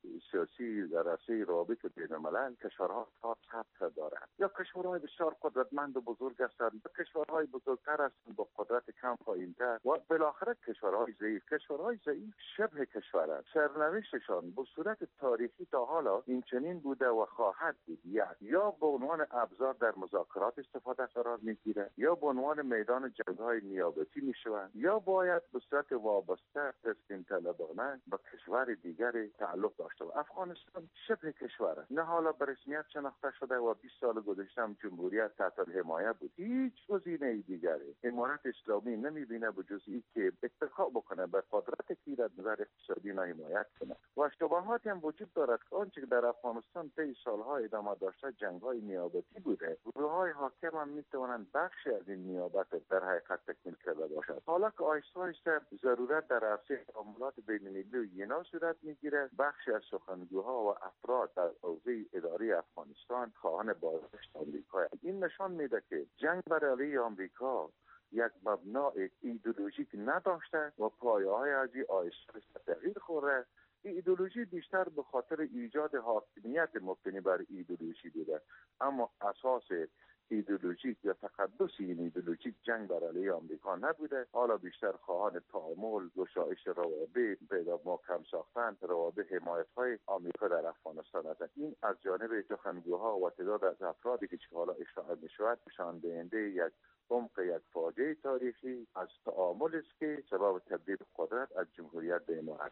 سیاسی در عرصه روابط بین‌الملل کشورها تا سطح دارند. یا کشورهای بسیار قدرتمند و بزرگ هستند، یا کشورهای بزرگتر هستند با قدرت کم پایین‌تر و بالاخره کشورهای ضعیف. کشورهای ضعیف شبه کشورند. سرنوشتشان به صورت تاریخی تا حالا این چنین بوده و خواهد بود. یا به عنوان ابزار در مذاکرات استفاده قرار می‌گیرد، یا به عنوان میدان جنگ‌های نیابتی میشوند، یا باید به صورت وابسته تسلیم طلبانه به کشور دیگری تعلق داشته و افغانستان شبه کشور است. نه حالا به رسمیت شناخته شده و 20 سال گذشته هم جمهوریت تحت حمایت بود. هیچ گزینه دیگری امارت اسلامی نمیبینه به جز اینکه اتکا بکنه به قدرت که در نظر اقتصادی حمایت کنه و شبهاتی هم وجود دارد که آنچه که در افغانستان طی سالها ادامه داشته جنگ‌های نیابتی بوده. گروه‌های حاکم هم میتوانند بخشی از این نیابت در حقیقت تکمیل کرده باشد. حالا که آهسته آهسته ضرورت در عرصه تعاملات بین‌المللی و ینا صورت میگیرد، بخشی از سخنگوها و افراد در حوزه اداری افغانستان خواهان بازگشت آمریکا. این نشان میده که جنگ بر علیه آمریکا یک مبنای ایدئولوژیک نداشته و پایه‌های از این آهسته تغییر خورده. ایدئولوژی بیشتر به خاطر ایجاد حاکمیت مبتنی بر ایدئولوژی بوده، اما اساس ایدئولوژیک یا تقدس این ایدئولوژیک جنگ بر علیه آمریکا نبوده. حالا بیشتر خواهان تعامل، گشایش روابط، پیدا محکم ساختن روابط حمایت‌های آمریکا در افغانستان است. این از جانب سخنگوها و تعداد از افرادی که حالا اشاره می‌شود نشان دهنده یک عمق یک فاجعه تاریخی از تعامل است که سبب تبدیل قدرت از جمهوریت به امارت.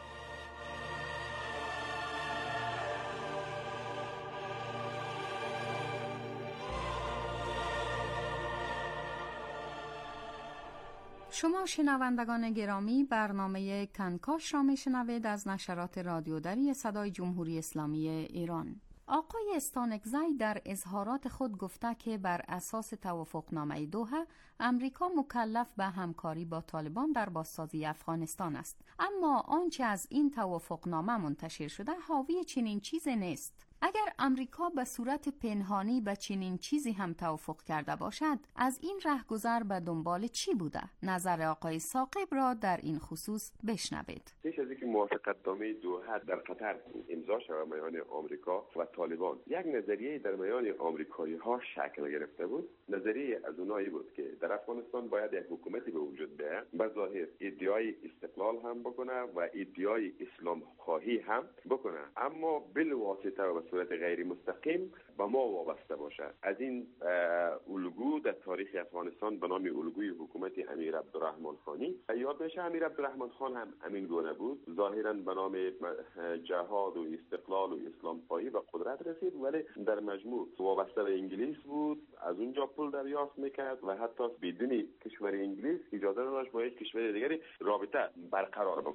شما شنوندگان گرامی، برنامه کنکاش را میشنوید از نشرات رادیودری صدای جمهوری اسلامی ایران. آقای استانکزی در اظهارات خود گفته که بر اساس توافقنامه دوحه امریکا مکلف به همکاری با طالبان در بازسازی افغانستان است، اما آنچه از این توافقنامه منتشر شده حاوی چنین چیزی نیست. اگر امریکا به صورت پنهانی به چنین چیزی هم توافق کرده باشد، از این رهگذر به دنبال چی بوده؟ نظر آقای ثاقب را در این خصوص بشنوید. پیش از اینکه موافقتنامه دوحه در قطر امضا شود میان آمریکا و طالبان، یک نظریه در میان آمریکایی‌ها شکل گرفته بود. نظریه از اونایی بود که در افغانستان باید یک حکومتی به وجود بیاید، به ظاهر ادعای استقلال هم بکنه و ادعای اسلام خواهی هم بکنه، اما بالواسطه و به صورت غیر مستقیم به ما وابسته باشد. از این الگو در تاریخ افغانستان به نام الگوی حکومت امیر عبدالرحمن خانی یاد میشه. امیر عبدالرحمن خان هم همین گونه بود، ظاهرا به نام جهاد و استقلال و اسلام خواهی به قدرت رسید، ولی در مجموع وابسته به انگلیس بود، از اونجا پول دریافت میکرد و حتی بدون کشور انگلیس اجازه نداشت با یک کشور دیگری رابطه برقرار بکنه.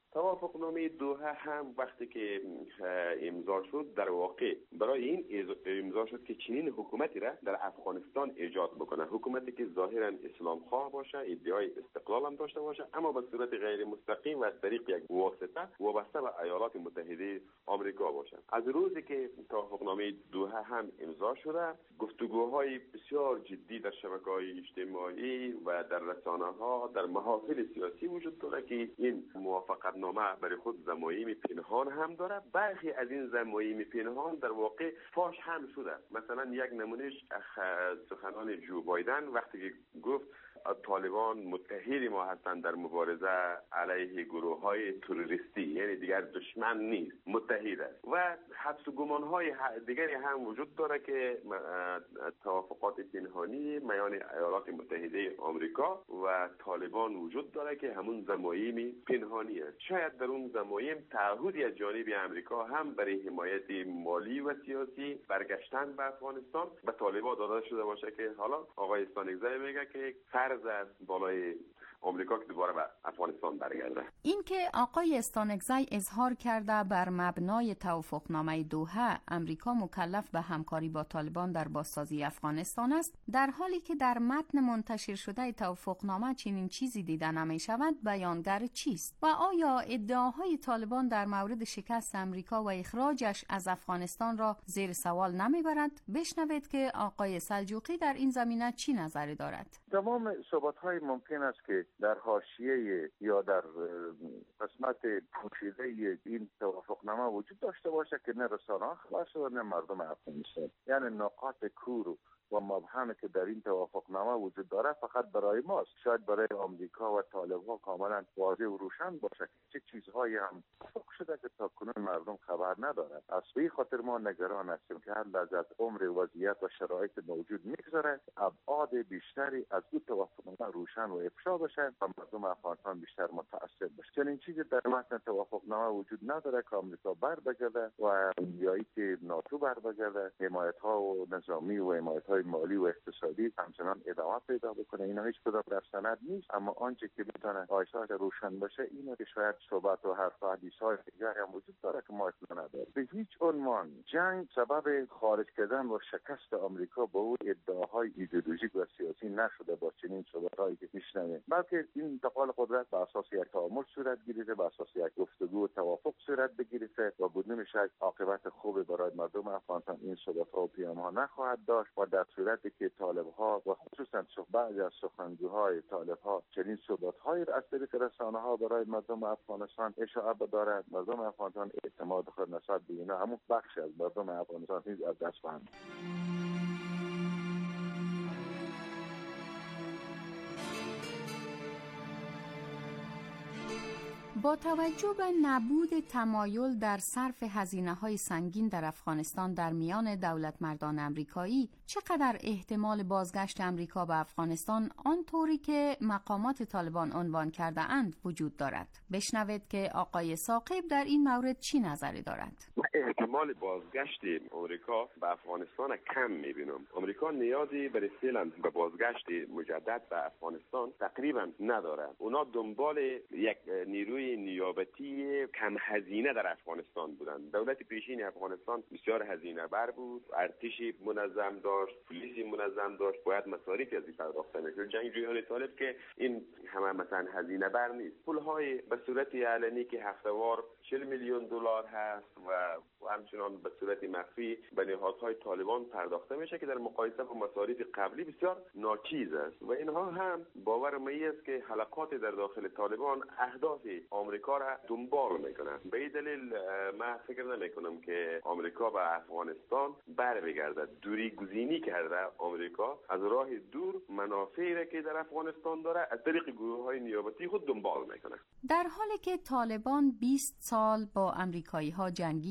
توافقنامه دوحه هم وقتی که امضا شد در واقع برای این امضا شد که چنین حکومتی را در افغانستان ایجاد بکنه، حکومتی که ظاهرا اسلام خواه باشه، ادعای استقلال هم داشته باشه، اما به صورت غیر مستقیم و از طریق یک واسطه وابسته به ایالات متحده آمریکا باشه. از روزی که توافقنامه دوحه هم امضا شده، گفتگوهای بسیار جدی در شبکه‌های اجتماعی و در رسانه‌ها، در محافل سیاسی وجود داره که این موافقتنامه برای خود ضمایم پنهان هم داره. برخی از این ضمایم پنهان در واقع فاش هم شده. مثلا یک نمونهش سخنان جو بایدن وقتی که گفت طالبان متحد ما هستند در مبارزه علیه گروه‌های تروریستی، یعنی دیگر دشمن نیست، متحد است. و حدس و گمان‌های دیگری هم وجود داره که توافقات پنهانی میان ایالات متحده آمریکا و طالبان وجود داره که همون ضمایم پنهانی است. شاید در اون ضمایم تعهدی از جانب آمریکا هم برای حمایت مالی و سیاسی برگشتن به افغانستان به طالبان داده شده باشه که حالا آقای استانکزی میگه که فرض است بالای آمریکا که دوباره به افغانستان برگرده. این که آقای استانکزی اظهار کرده بر مبنای توافقنامه دوحه آمریکا مکلف به همکاری با طالبان در بازسازی افغانستان است، در حالی که در متن منتشر شده توافقنامه چنین چیزی دیده نمی شود، بیانگر چیست؟ و آیا ادعاهای طالبان در مورد شکست آمریکا و اخراجش از افغانستان را زیر سوال نمی برد؟ بشنوید که آقای سلجوقی در این زمینه چی نظری دارد. تمام ثبات‌های ممکن است که در حاشیه یا در قسمت پوشیده این توافقنامه وجود داشته باشه که نه رسانه‌ها خبر شده نه مردم افغانستان. یعنی نقاط کور و مبهمی که در این توافقنامه وجود داره فقط برای ماست. شاید برای آمریکا و طالب‌ها کاملا واضح و روشن باشه که چه چیزهایی هم اتفاق شده که تاکنون مردم خبر ندارند. از این خاطر ما نگران هستیم که هر لحظه از عمر وضعیت و شرایط موجود میگذره، ابعاد بیشتری از این توافقنامه روشن و افشا بشه و مردم افغانستان بیشتر متأثر بشه. چنین چیزی در متن توافقنامه وجود نداره که آمریکا بربگرده و یا اینکه ناتو بربگرده، حمایت‌ها و نظامی و حمایت‌های مالی و اقتصادی همچنان ادامه پیدا بکنه. اینا هیچ کدام در سند نیست، اما آنچه که میتونه آیسا روشن باشه اینه که شاید صحبت و حرف و حدیث‌های دیگری هم وجود داره که ما اطلاع نداریم. به هیچ عنوان جنگ سبب خارج کردن و شکست آمریکا با اون ادعاهای ایدئولوژیک و سیاسی نشده با چنین صحبت‌هایی که میشنویم، بلکه این انتقال قدرت بر اساس یک تعامل صورت گرفته، بر اساس یک گفتگو و توافق صورت بگیرده و بدون شک عاقبت خوبی برای مردم افغانستان این صحبت‌ها و پیام‌ها نخواهد داشت و در صورتی که طالب‌ها و خصوصا بعضی از سخنگوهای طالب‌ها چنین صحبت‌هایی را از طریق رسانه‌ها برای مردم افغانستان اشاعه بدارند، مردم افغانستان اعتماد خود نسبت به اینا همون بخش از مردم افغانستان نیز از دست خواهند. با توجه به نبود تمایل در صرف هزینه‌های سنگین در افغانستان در میان دولتمردان آمریکایی، چقدر احتمال بازگشت آمریکا به افغانستان آنطوری که مقامات طالبان عنوان کرده اند وجود دارد؟ بشنوید که آقای ثاقب در این مورد چی نظری دارد. احتمال بازگشت آمریکا به افغانستان کم می‌بینم. آمریکا نیازی برای فعلا به بازگشت مجدد به افغانستان تقریبا نداره. اونا دنبال یک نیروی نیابتی کم هزینه در افغانستان بودند. دولت پیشین افغانستان بسیار هزینه بر بود، ارتشی منظم داشت، پلیسی منظم داشت، باید مصارفی از این پرداخته میشد. جنگجویان طالب که این همه مثلا هزینه بر نیست. پول‌های به صورت علنی که هفته‌وار 40 میلیون دلار هست و همچنان به صورت مخفی به نهادهای طالبان پرداخته میشه که در مقایسه با مصارف قبلی بسیار ناچیز است و اینها هم باور می است که حلقات در داخل طالبان اهداف آمریکا را دنبال میکنند. به این دلیل من فکر نمیکنم که آمریکا به افغانستان بر بگردد. دوری گزینی کرده آمریکا از راه دور منافعی را که در افغانستان داره از طریق گروه‌های نیابتی خود دنبال میکنه. در حالی که طالبان 20 سال با آمریکایی‌ها جنگیدند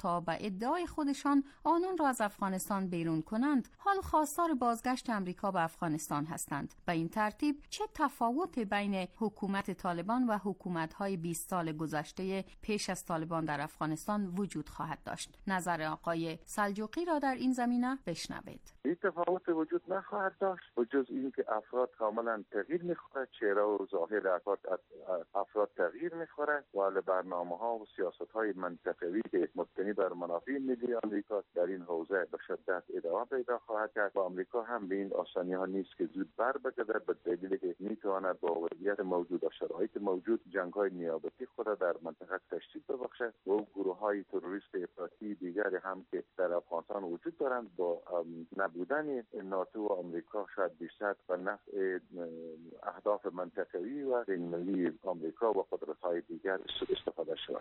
تا به ادعای خودشان آنان را از افغانستان بیرون کنند، حال خواستار بازگشت امریکا به افغانستان هستند. به این ترتیب چه تفاوت بین حکومت طالبان و حکومت‌های 20 سال گذشته پیش از طالبان در افغانستان وجود خواهد داشت؟ نظر آقای سلجوقی را در این زمینه بشنوید. این تفاوت وجود نخواهد داشت و جز این که افراد کاملا تغییر می‌خورد، چهره و ظاهر افراد تغییر می‌خورد و برنامه‌ها و سیاست‌های منطقوی که مبتنی بر منافع ملی آمریکا در این حوزه به شدت ادامه پیدا خواهد کرد و آمریکا هم به این آسانی‌ها نیست که زود بر بگردد، به دلیلی که می‌تواند با وضعیت موجود و شرایط موجود جنگ‌های نیابتی خود در منطقه تشدید ببخشد و گروه‌های تروریست افراطی دیگری هم که در افغانستان وجود دارند با نبودن ناتو و آمریکا شاید بیشتر و نفع اهداف منطقوی و ملی آمریکا و قدرت‌های دیگر استفاده شود.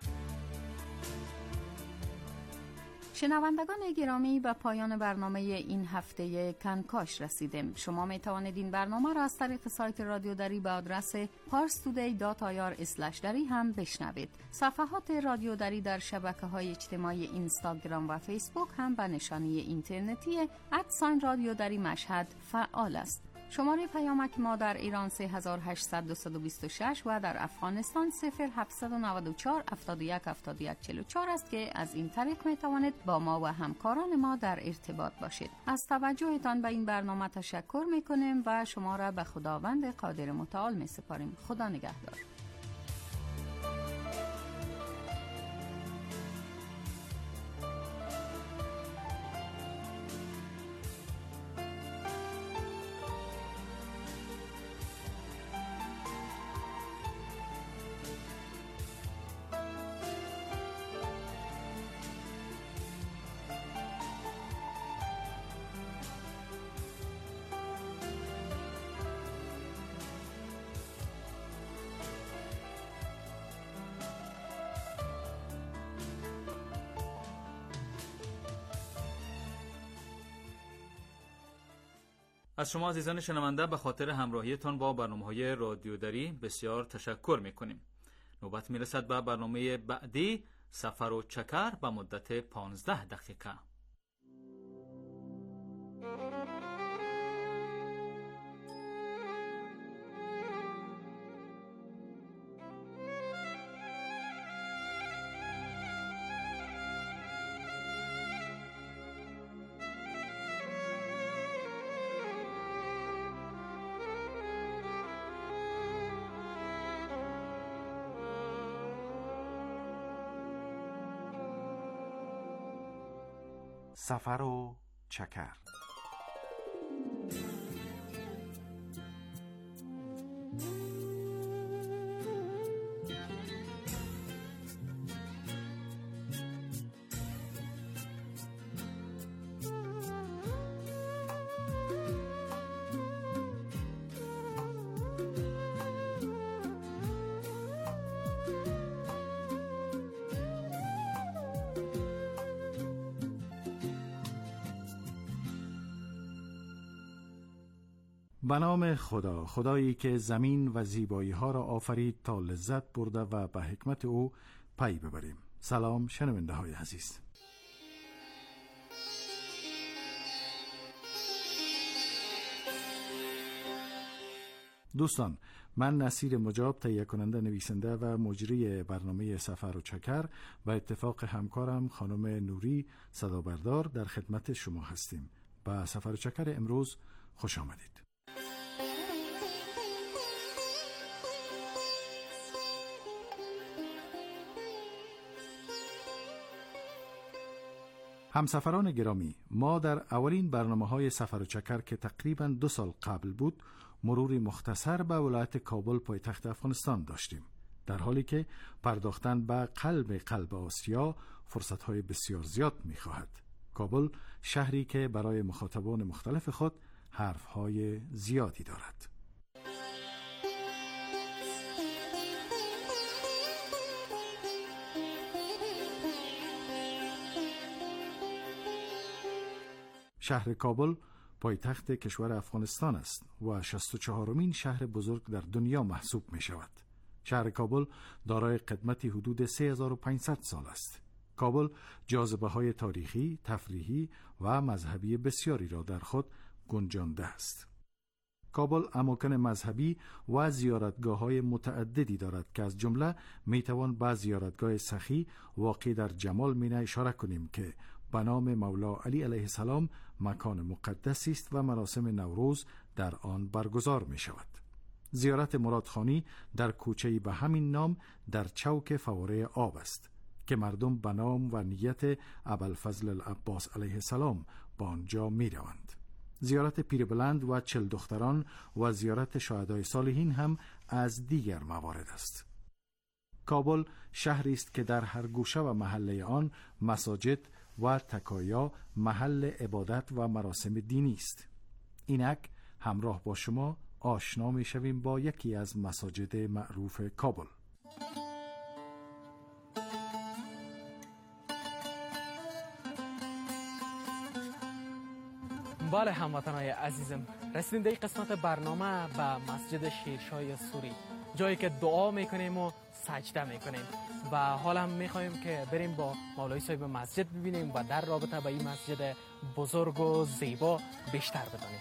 شنوندگان گرامی، به پایان برنامه این هفته کنکاش رسیدیم. شما می توانید این برنامه را از طریق سایت رادیو دری به آدرس parstoday.ir/dari هم بشنوید. صفحات رادیو دری در شبکه‌های اجتماعی اینستاگرام و فیسبوک هم به نشانی اینترنتی @رادیو دری مشهد فعال است. شماره پیامک ما در ایران 3800 و در افغانستان 0794 71 71 44 است که از این طریق می توانید با ما و همکاران ما در ارتباط باشید. از توجهتان به این برنامه تشکر می کنیم و شما را به خداوند قادر متعال می سپاریم. خدا نگهدار. از شما عزیزان شنونده به خاطر همراهیتان با برنامه‌های رادیو دری بسیار تشکر می‌کنیم. نوبت می‌رسد به برنامه بعدی، سفر و چکر، به مدت 15 دقیقه. سفر و چکر. به نام خدا، خدایی که زمین و زیبایی ها را آفرید تا لذت برده و به حکمت او پی ببریم. سلام شنونده های عزیز. دوستان، من نصیر مجاب، تهیه کننده، نویسنده و مجری برنامه سفر و چکر و اتفاق همکارم خانم نوری صدابردار در خدمت شما هستیم. به سفر و چکر امروز خوش آمدید. همسفران گرامی، ما در اولین برنامه‌های سفر و چکر که تقریباً 2 سال قبل بود، مروری مختصر به ولایت کابل پایتخت افغانستان داشتیم، در حالی که پرداختن به قلب آسیا فرصت‌های بسیار زیاد می‌خواهد. کابل شهری که برای مخاطبان مختلف خود حرف‌های زیادی دارد. شهر کابل پایتخت کشور افغانستان است و 64مین شهر بزرگ در دنیا محسوب می شود. شهر کابل دارای قدمتی حدود 3500 سال است. کابل جاذبه‌های تاریخی، تفریحی و مذهبی بسیاری را در خود گنجانده است. کابل اماکن مذهبی و زیارتگاه‌های متعددی دارد که از جمله میتوان به زیارتگاه سخی واقع در جمال مینه اشاره کنیم که به نام مولا علی علیه السلام مکان مقدسی است و مراسم نوروز در آن برگزار می شود. زیارت مرادخانی در کوچه‌ای به همین نام در چوک فواره آب است که مردم به نام و نیت ابوالفضل العباس علیه السلام به آنجا می روند. زیارت پیربلند و 40 دختران و زیارت شهدای صالحین هم از دیگر موارد است. کابل شهری است که در هر گوشه و محله آن مساجد و تکایا محل عبادت و مراسم دینی است. اینک همراه با شما آشنا می شویم با یکی از مساجد معروف کابل. بله هموطنای عزیزم، رسیدیم در قسمت برنامه به مسجد شیرشاه سوری، جایی که دعا میکنیم و سجده میکنیم و حالا میخوایم که بریم با مولوی صاحب مسجد ببینیم و در رابطه با این مسجد بزرگ و زیبا بیشتر بدانیم.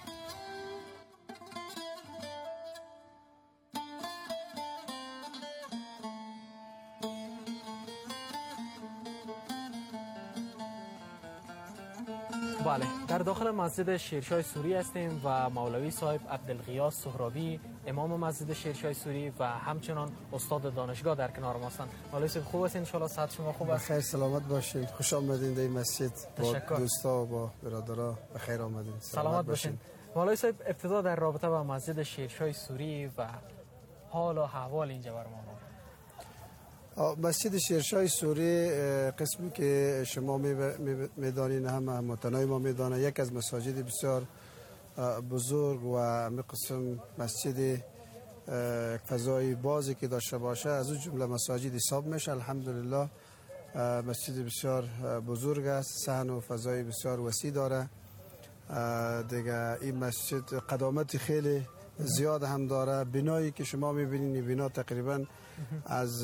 بله، در داخل مسجد شیرشاه سوری هستیم و مولوی صاحب عبدالغیاث سهرابی امام مسجد شیرشاه سوری و همچنان استاد دانشگاه در کنار ما هستند. مولوی صاحب خوب هستین؟ ان شاء الله صحت شما خوب است؟ بخیر سلامت باشین. خوش آمدین در مسجد. با دوستا و با برادرها بخیر آمدین. سلامت باشین. مولوی صاحب ابتدا در رابطه با مسجد شیرشاه سوری و حال و احوال اینجا برام. مسجد شیرشاه سوری قسمی که شما میدانین، هم هموطنای ما میدانه، یک از مساجد بسیار بزرگ و همه قسم مسجد فضای بازی که داشته باشه از اون جمله مساجد حساب میشه. الحمدلله مسجد بسیار بزرگ است، صحن و فضای بسیار وسیع داره. دیگه این مسجد قدامت خیلی زیاد هم داره. بنایی که شما میبینین بنا تقریبا از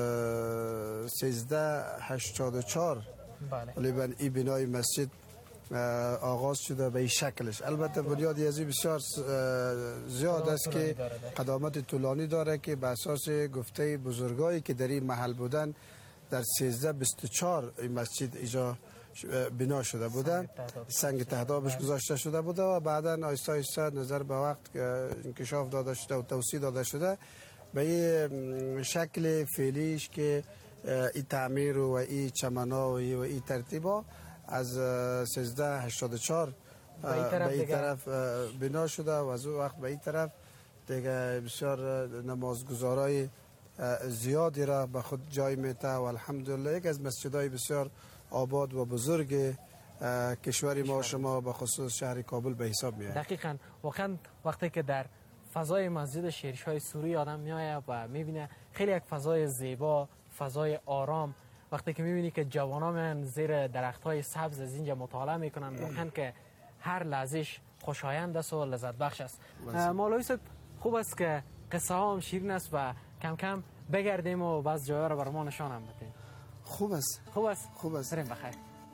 1384 غالبا این بنای مسجد آغاز شده به این شکلش. البته بنیادی ازی بسیار زیاد است که قدامت طولانی داره که به اساس گفته بزرگایی که در این محل بودن در 1324 این مسجد ایجا بنا شده بوده، سنگ تهدابش گذاشته شده بوده و بعدا آیسته آیسته نظر به وقت که انکشاف داده شده و توسعه داده شده به این شکل فعلیش که این تعمیر و این چمنا و این ترتیبا از 1384 به این طرف بنا شده و از اون وقت به این طرف دیگه بسیار نمازگزارای زیادی را به خود جای میته و الحمدلله یک از مسجدهای بسیار آباد و بزرگ کشور ما شما به خصوص شهر کابل به حساب میاد. دقیقاً واقعا وقتی که در فضای مسجد شیرشاه سوری آدم میآید و میبینه خیلی یک فضای زیبا، فضای آرام، وقتی که میبینی که جوانا میان زیر درخت‌های سبز از اینجا مطالعه میکنن، واقعا که هر لحظهش خوشایند است و لذت بخش است. مولوی صاحب خوب است که قصه ها هم شیرین است و کم کم بگردیم و بعض جاها رو بر ما نشان هم بدیم. خوب است. خوب است. خوب است. بریم بخیر.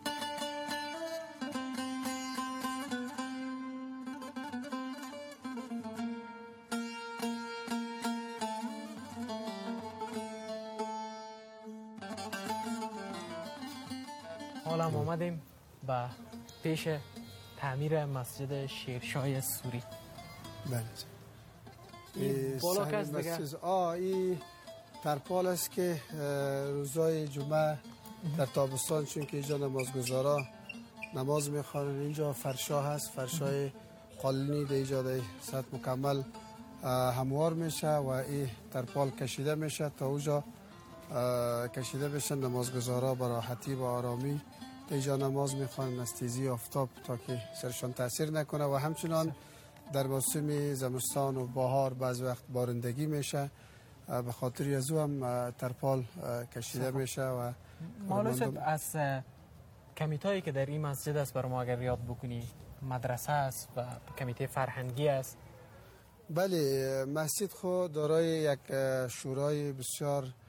حالا هم آمدیم به پیش تعمیر مسجد شیرشاه سوری. بله. این بالا که است دیگه؟ این ترپال است که روزای جمعه در تابستان چون که اینجا نمازگزارا نماز میخوانن، اینجا فرشا هست، فرشای قالینی در اینجا در سطح مکمل هموار میشه و این ترپال کشیده میشه تا اونجا کشیده بشن. نمازگزارا به راحتی و آرامی در اینجا نماز میخوانن از تیزی آفتاب تا که سرشان تاثیر نکنه و همچنان در موسم زمستان و بهار بعض وقت بارندگی میشه، به خاطر از او هم ترپال کشیده میشه. و مولوی صاحب از کمیتهایی که در این مسجد است برای ما اگر یاد بکنی، مدرسه است و کمیته فرهنگی است. بله، مسجد خود دارای یک شورای بسیار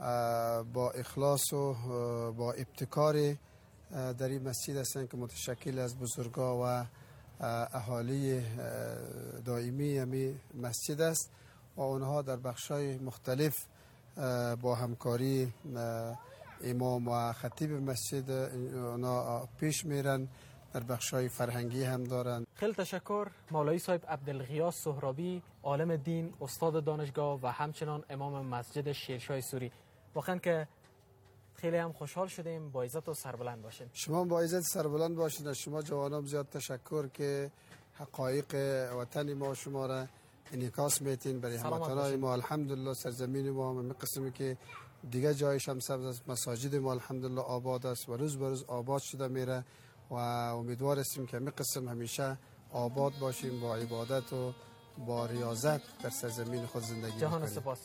با اخلاص و با ابتکار در این مسجد هستند که متشکل از بزرگا و اهالی دائمی همی مسجد است و اونها در بخشای مختلف با همکاری امام و خطیب مسجد اونا پیش میرن. در بخشای فرهنگی هم دارن. خیلی تشکر مولوی صاحب عبدالغیاث سهرابی، عالم دین، استاد دانشگاه و همچنان امام مسجد شیرشاه سوری. واقعا که خیلی هم خوشحال شدیم. با عزت و سربلند باشین. شما با عزت سربلند باشین. از شما جوانان زیاد تشکر که حقایق وطن ما شما را انعکاس میتین برای هموطنان ما. الحمدلله سرزمین ما هم قسمی که دیگه جایش هم سبز است، مساجد ما الحمدلله آباد است و روز به روز آباد شده میره و امیدوار هستیم که قسم همیشه آباد باشیم با عبادت و با ریاضت در سرزمین خود زندگی جهان بکنیم. سپاس.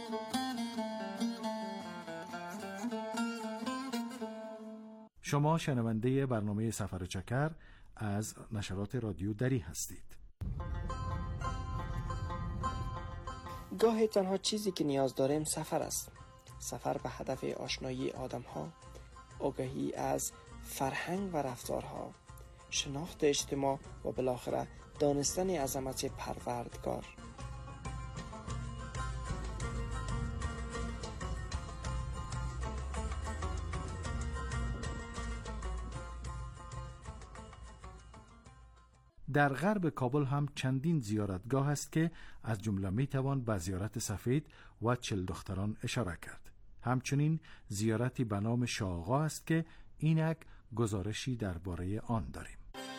شما شنونده برنامه سفر و چکر از نشرات رادیو دری هستید. گاهی تنها چیزی که نیاز داریم سفر است. سفر به هدف آشنایی آدم‌ها، آگاهی از فرهنگ و رفتارها، شناخت اجتماع و بالاخره دانستن عظمت پروردگار. در غرب کابل هم چندین زیارتگاه است که از جمله می توان به زیارت سفید و چل دختران اشاره کرد. همچنین زیارتی به نام شاه آقا است که اینک گزارشی درباره آن داریم.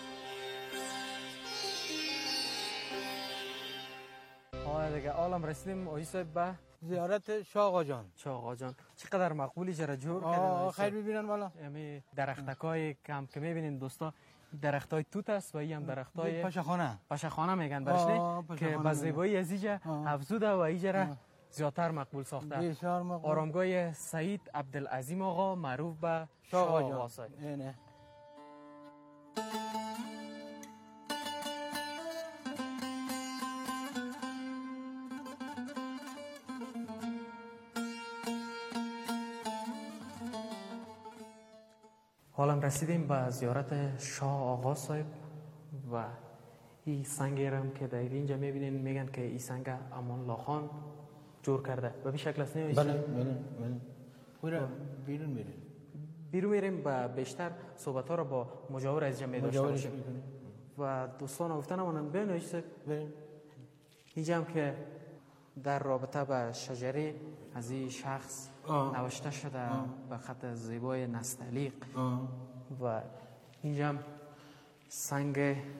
دیگه عالم رسیدیم آقای صاحب به زیارت شاه آقا جان. شاه آقا جان چقدر مقبولی چرا جور کردن. خیر ببینن والا. یعنی درختکای کم که میبینین دوستا، درختای توت است و این هم درختای پشخانه میگن برش نه که با زیبایی از اینجا افزوده و اینجا را زیادتر مقبول ساخته. آرامگاه سعید عبدالعظیم آقا معروف به شاه آقا صاحب. حالا رسیدیم به زیارت شاه آقا صاحب و این سنگی هم که در اینجا میبینین میگن که این سنگ امان الله خان جور کرده و به شکل است نه؟ بله. بیرون میریم و بیشتر صحبت ها رو با مجاور از جمعه داشته باشیم و دوستان گفتن همونم بینویش صاحب اینجا هم که در رابطه با شجره از این شخص نوشته شده به خط زیبای نستعلیق و اینجا هم سنگ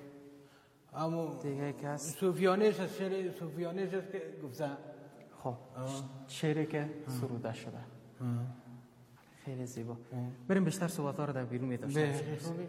دیگه که هست صوفیانه است. شعر صوفیانه است که گفتن. خب شعری که سروده شده خیلی زیبا. بریم بیشتر صحبت ها رو در بیرون می‌داشته باشیم.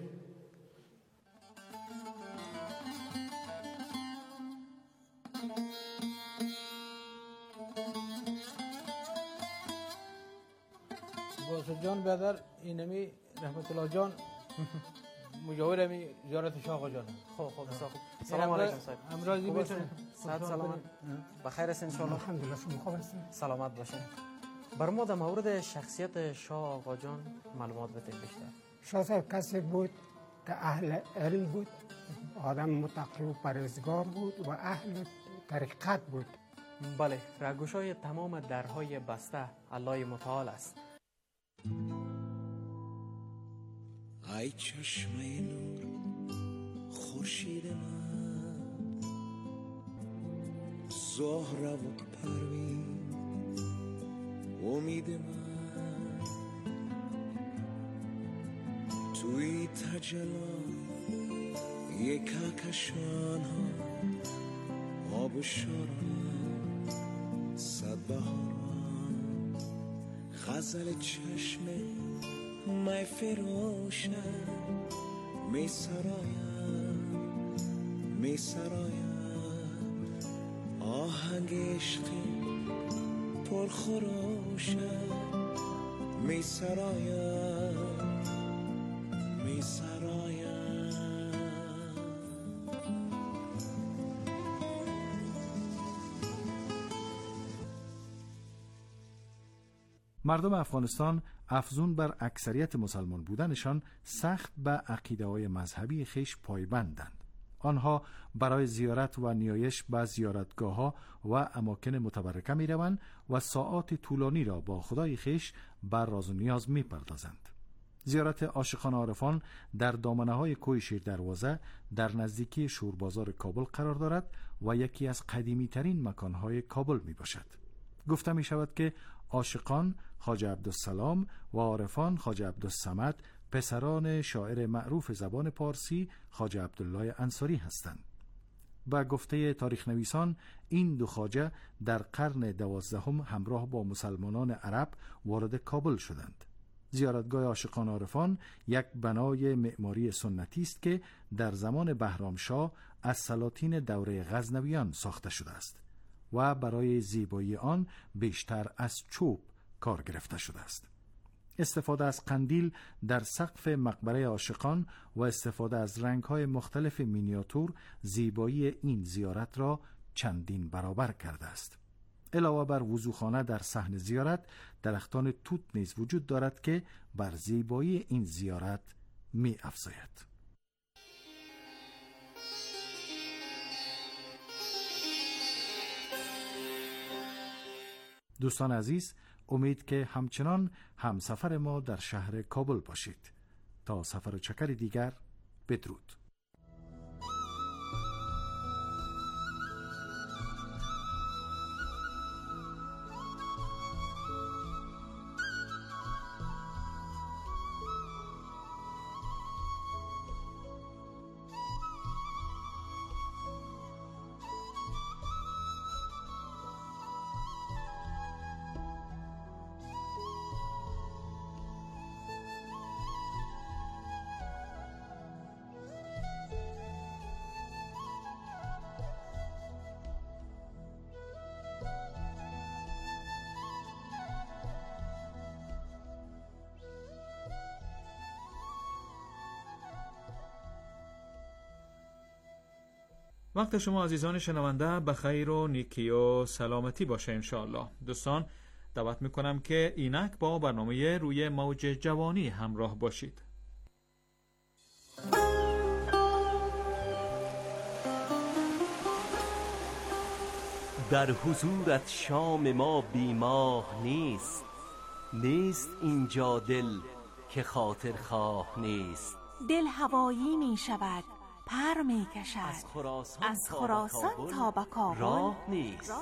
باسط جان برادر اینمی رحمت الله جان مجاور همی زیارت شاه آقا جان. خوب سلام علیکم صاحب. امروزی میتونید صحت سلامت بخیر است ان شاء الله. الحمدلله شما خوب هستید؟ سلامت باشین. بر ما در مورد شخصیت شاه آقا جان معلومات بدید بیشتر. شاه صاحب کسی بود که اهل علم بود، آدم متقی و پرهیزگار بود و اهل طریقت بود. بله، رهگشای تمام درهای بسته الله متعال است. ای چشمه نور خورشید من، زهره و پروین امید من، توی تجلی یک کهکشان ها آب شاران صد بهاران، غزل چشمه می فروشم می سرایم آهنگ عشقی پرخروشم می سرایم مردم افغانستان افزون بر اکثریت مسلمان بودنشان سخت به عقیده‌های مذهبی خیش پایبندند. آنها برای زیارت و نیایش به زیارتگاه‌ها و اماکن متبرکه می‌روند و ساعات طولانی را با خدای خیش بر راز و نیاز می‌پردازند. زیارت عاشقان عارفان در دامنه‌های کوه شیر دروازه در نزدیکی شوربازار کابل قرار دارد و یکی از قدیمی‌ترین مکان‌های کابل میباشد. گفته می‌شود که عاشقان خواجه عبدالسلام و عارفان خواجه عبدالصمد پسران شاعر معروف زبان پارسی خواجه عبدالله انصاری هستند. با گفته تاریخ نویسان این دو خواجه در قرن 12 همراه با مسلمانان عرب وارد کابل شدند. زیارتگاه عاشقان عارفان یک بنای معماری سنتی است که در زمان بهرامشاه از سلاطین دوره غزنویان ساخته شده است و برای زیبایی آن بیشتر از چوب کار گرفته شده است. استفاده از قندیل در سقف مقبره عاشقان و استفاده از رنگ‌های مختلف مینیاتور زیبایی این زیارت را چندین برابر کرده است. علاوه بر وضوخانه در صحن زیارت، درختان توت نیز وجود دارد که بر زیبایی این زیارت می افزاید. دوستان عزیز، امید که همچنان همسفر ما در شهر کابل باشید. تا سفر و چکر دیگر، بدرود. وقت شما عزیزان شنونده به خیر و نیکی و سلامتی باشه انشاءالله. دوستان دعوت میکنم که اینک با برنامه روی موج جوانی همراه باشید. در حضورت شام ما بیماه نیست، نیست اینجا دل که خاطر خواه نیست. دل هوایی می شود، پر می کشد از خراسان تا به کابل، راه نیست.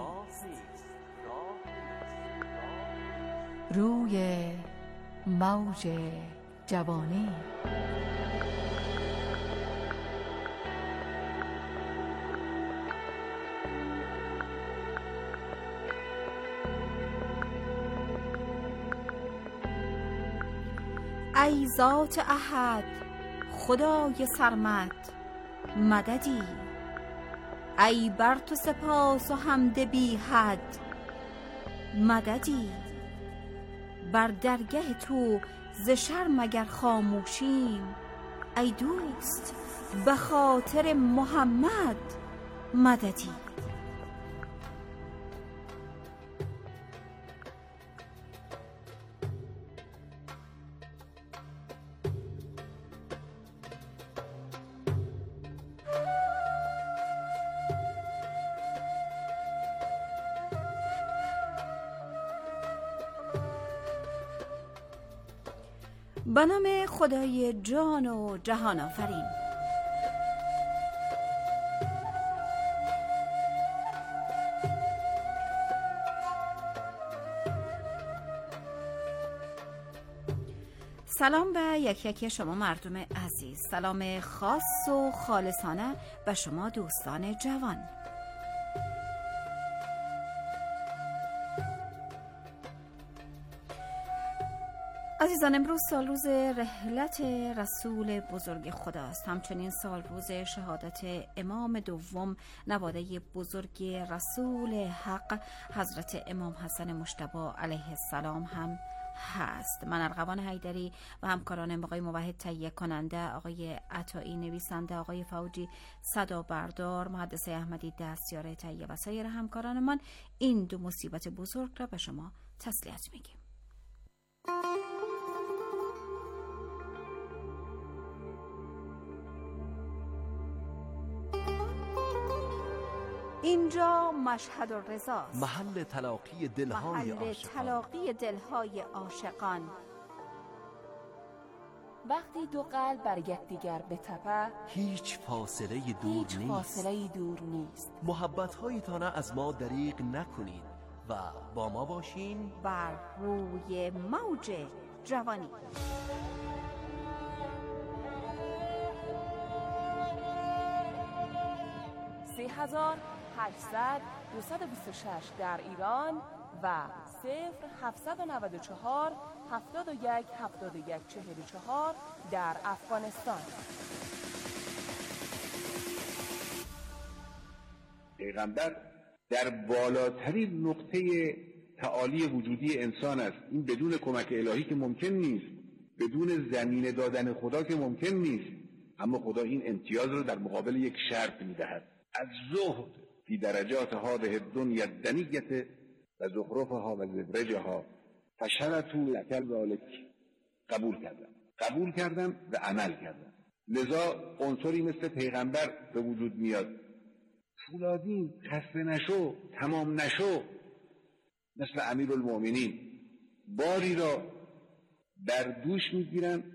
روی موج جوانی. ای ذات احد خدای سرمد مددی، ای بر تو سپاس و حمد بی حد مددی. بر درگه تو ز شرم اگر خاموشیم، ای دوست به خاطر محمد مددی. به نام خدای جان و جهان آفرین. سلام به یک یک شما مردم عزیز، سلام خاص و خالصانه به شما دوستان جوان. عزیزان، امروز سال روز رحلت رسول بزرگ خداست، همچنین سال روز شهادت امام دوم نواده بزرگ رسول حق حضرت امام حسن مجتبی علیه السلام هم هست. من ارغوان حیدری و همکارانم آقای موحد تهیه کننده، آقای عطایی نویسنده، آقای فوجی صدا بردار، محدث احمدی دستیار تهیه و سایر همکاران من این دو مصیبت بزرگ را به شما تسلیت میگیم. اینجا مشهد الرضاست، محل تلاقی دلهای عاشقان. وقتی دو قلب بر یکدیگر بتپه هیچ فاصله دور نیست. محبت‌هایتان از ما دریغ نکنید و با ما باشین بر روی موج جوانی. سی 800-226 در ایران و 0794 71 71 44 در افغانستان. پیغمبر در بالاترین نقطه تعالی وجودی انسان است. این بدون کمک الهی که ممکن نیست، بدون زمینه دادن خدا که ممکن نیست. اما خدا این امتیاز رو در مقابل یک شرط می‌دهد: از زهد فی درجات هذه الدنیا الدنیة و زخرفها و زبرجها فشرطوا لک ذلک. قبول کردم و عمل کردم. لذا عنصری مثل پیغمبر به وجود میاد. فولادین خسته نشو، تمام نشو، مثل امیرالمؤمنین باری را بر دوش میگیرن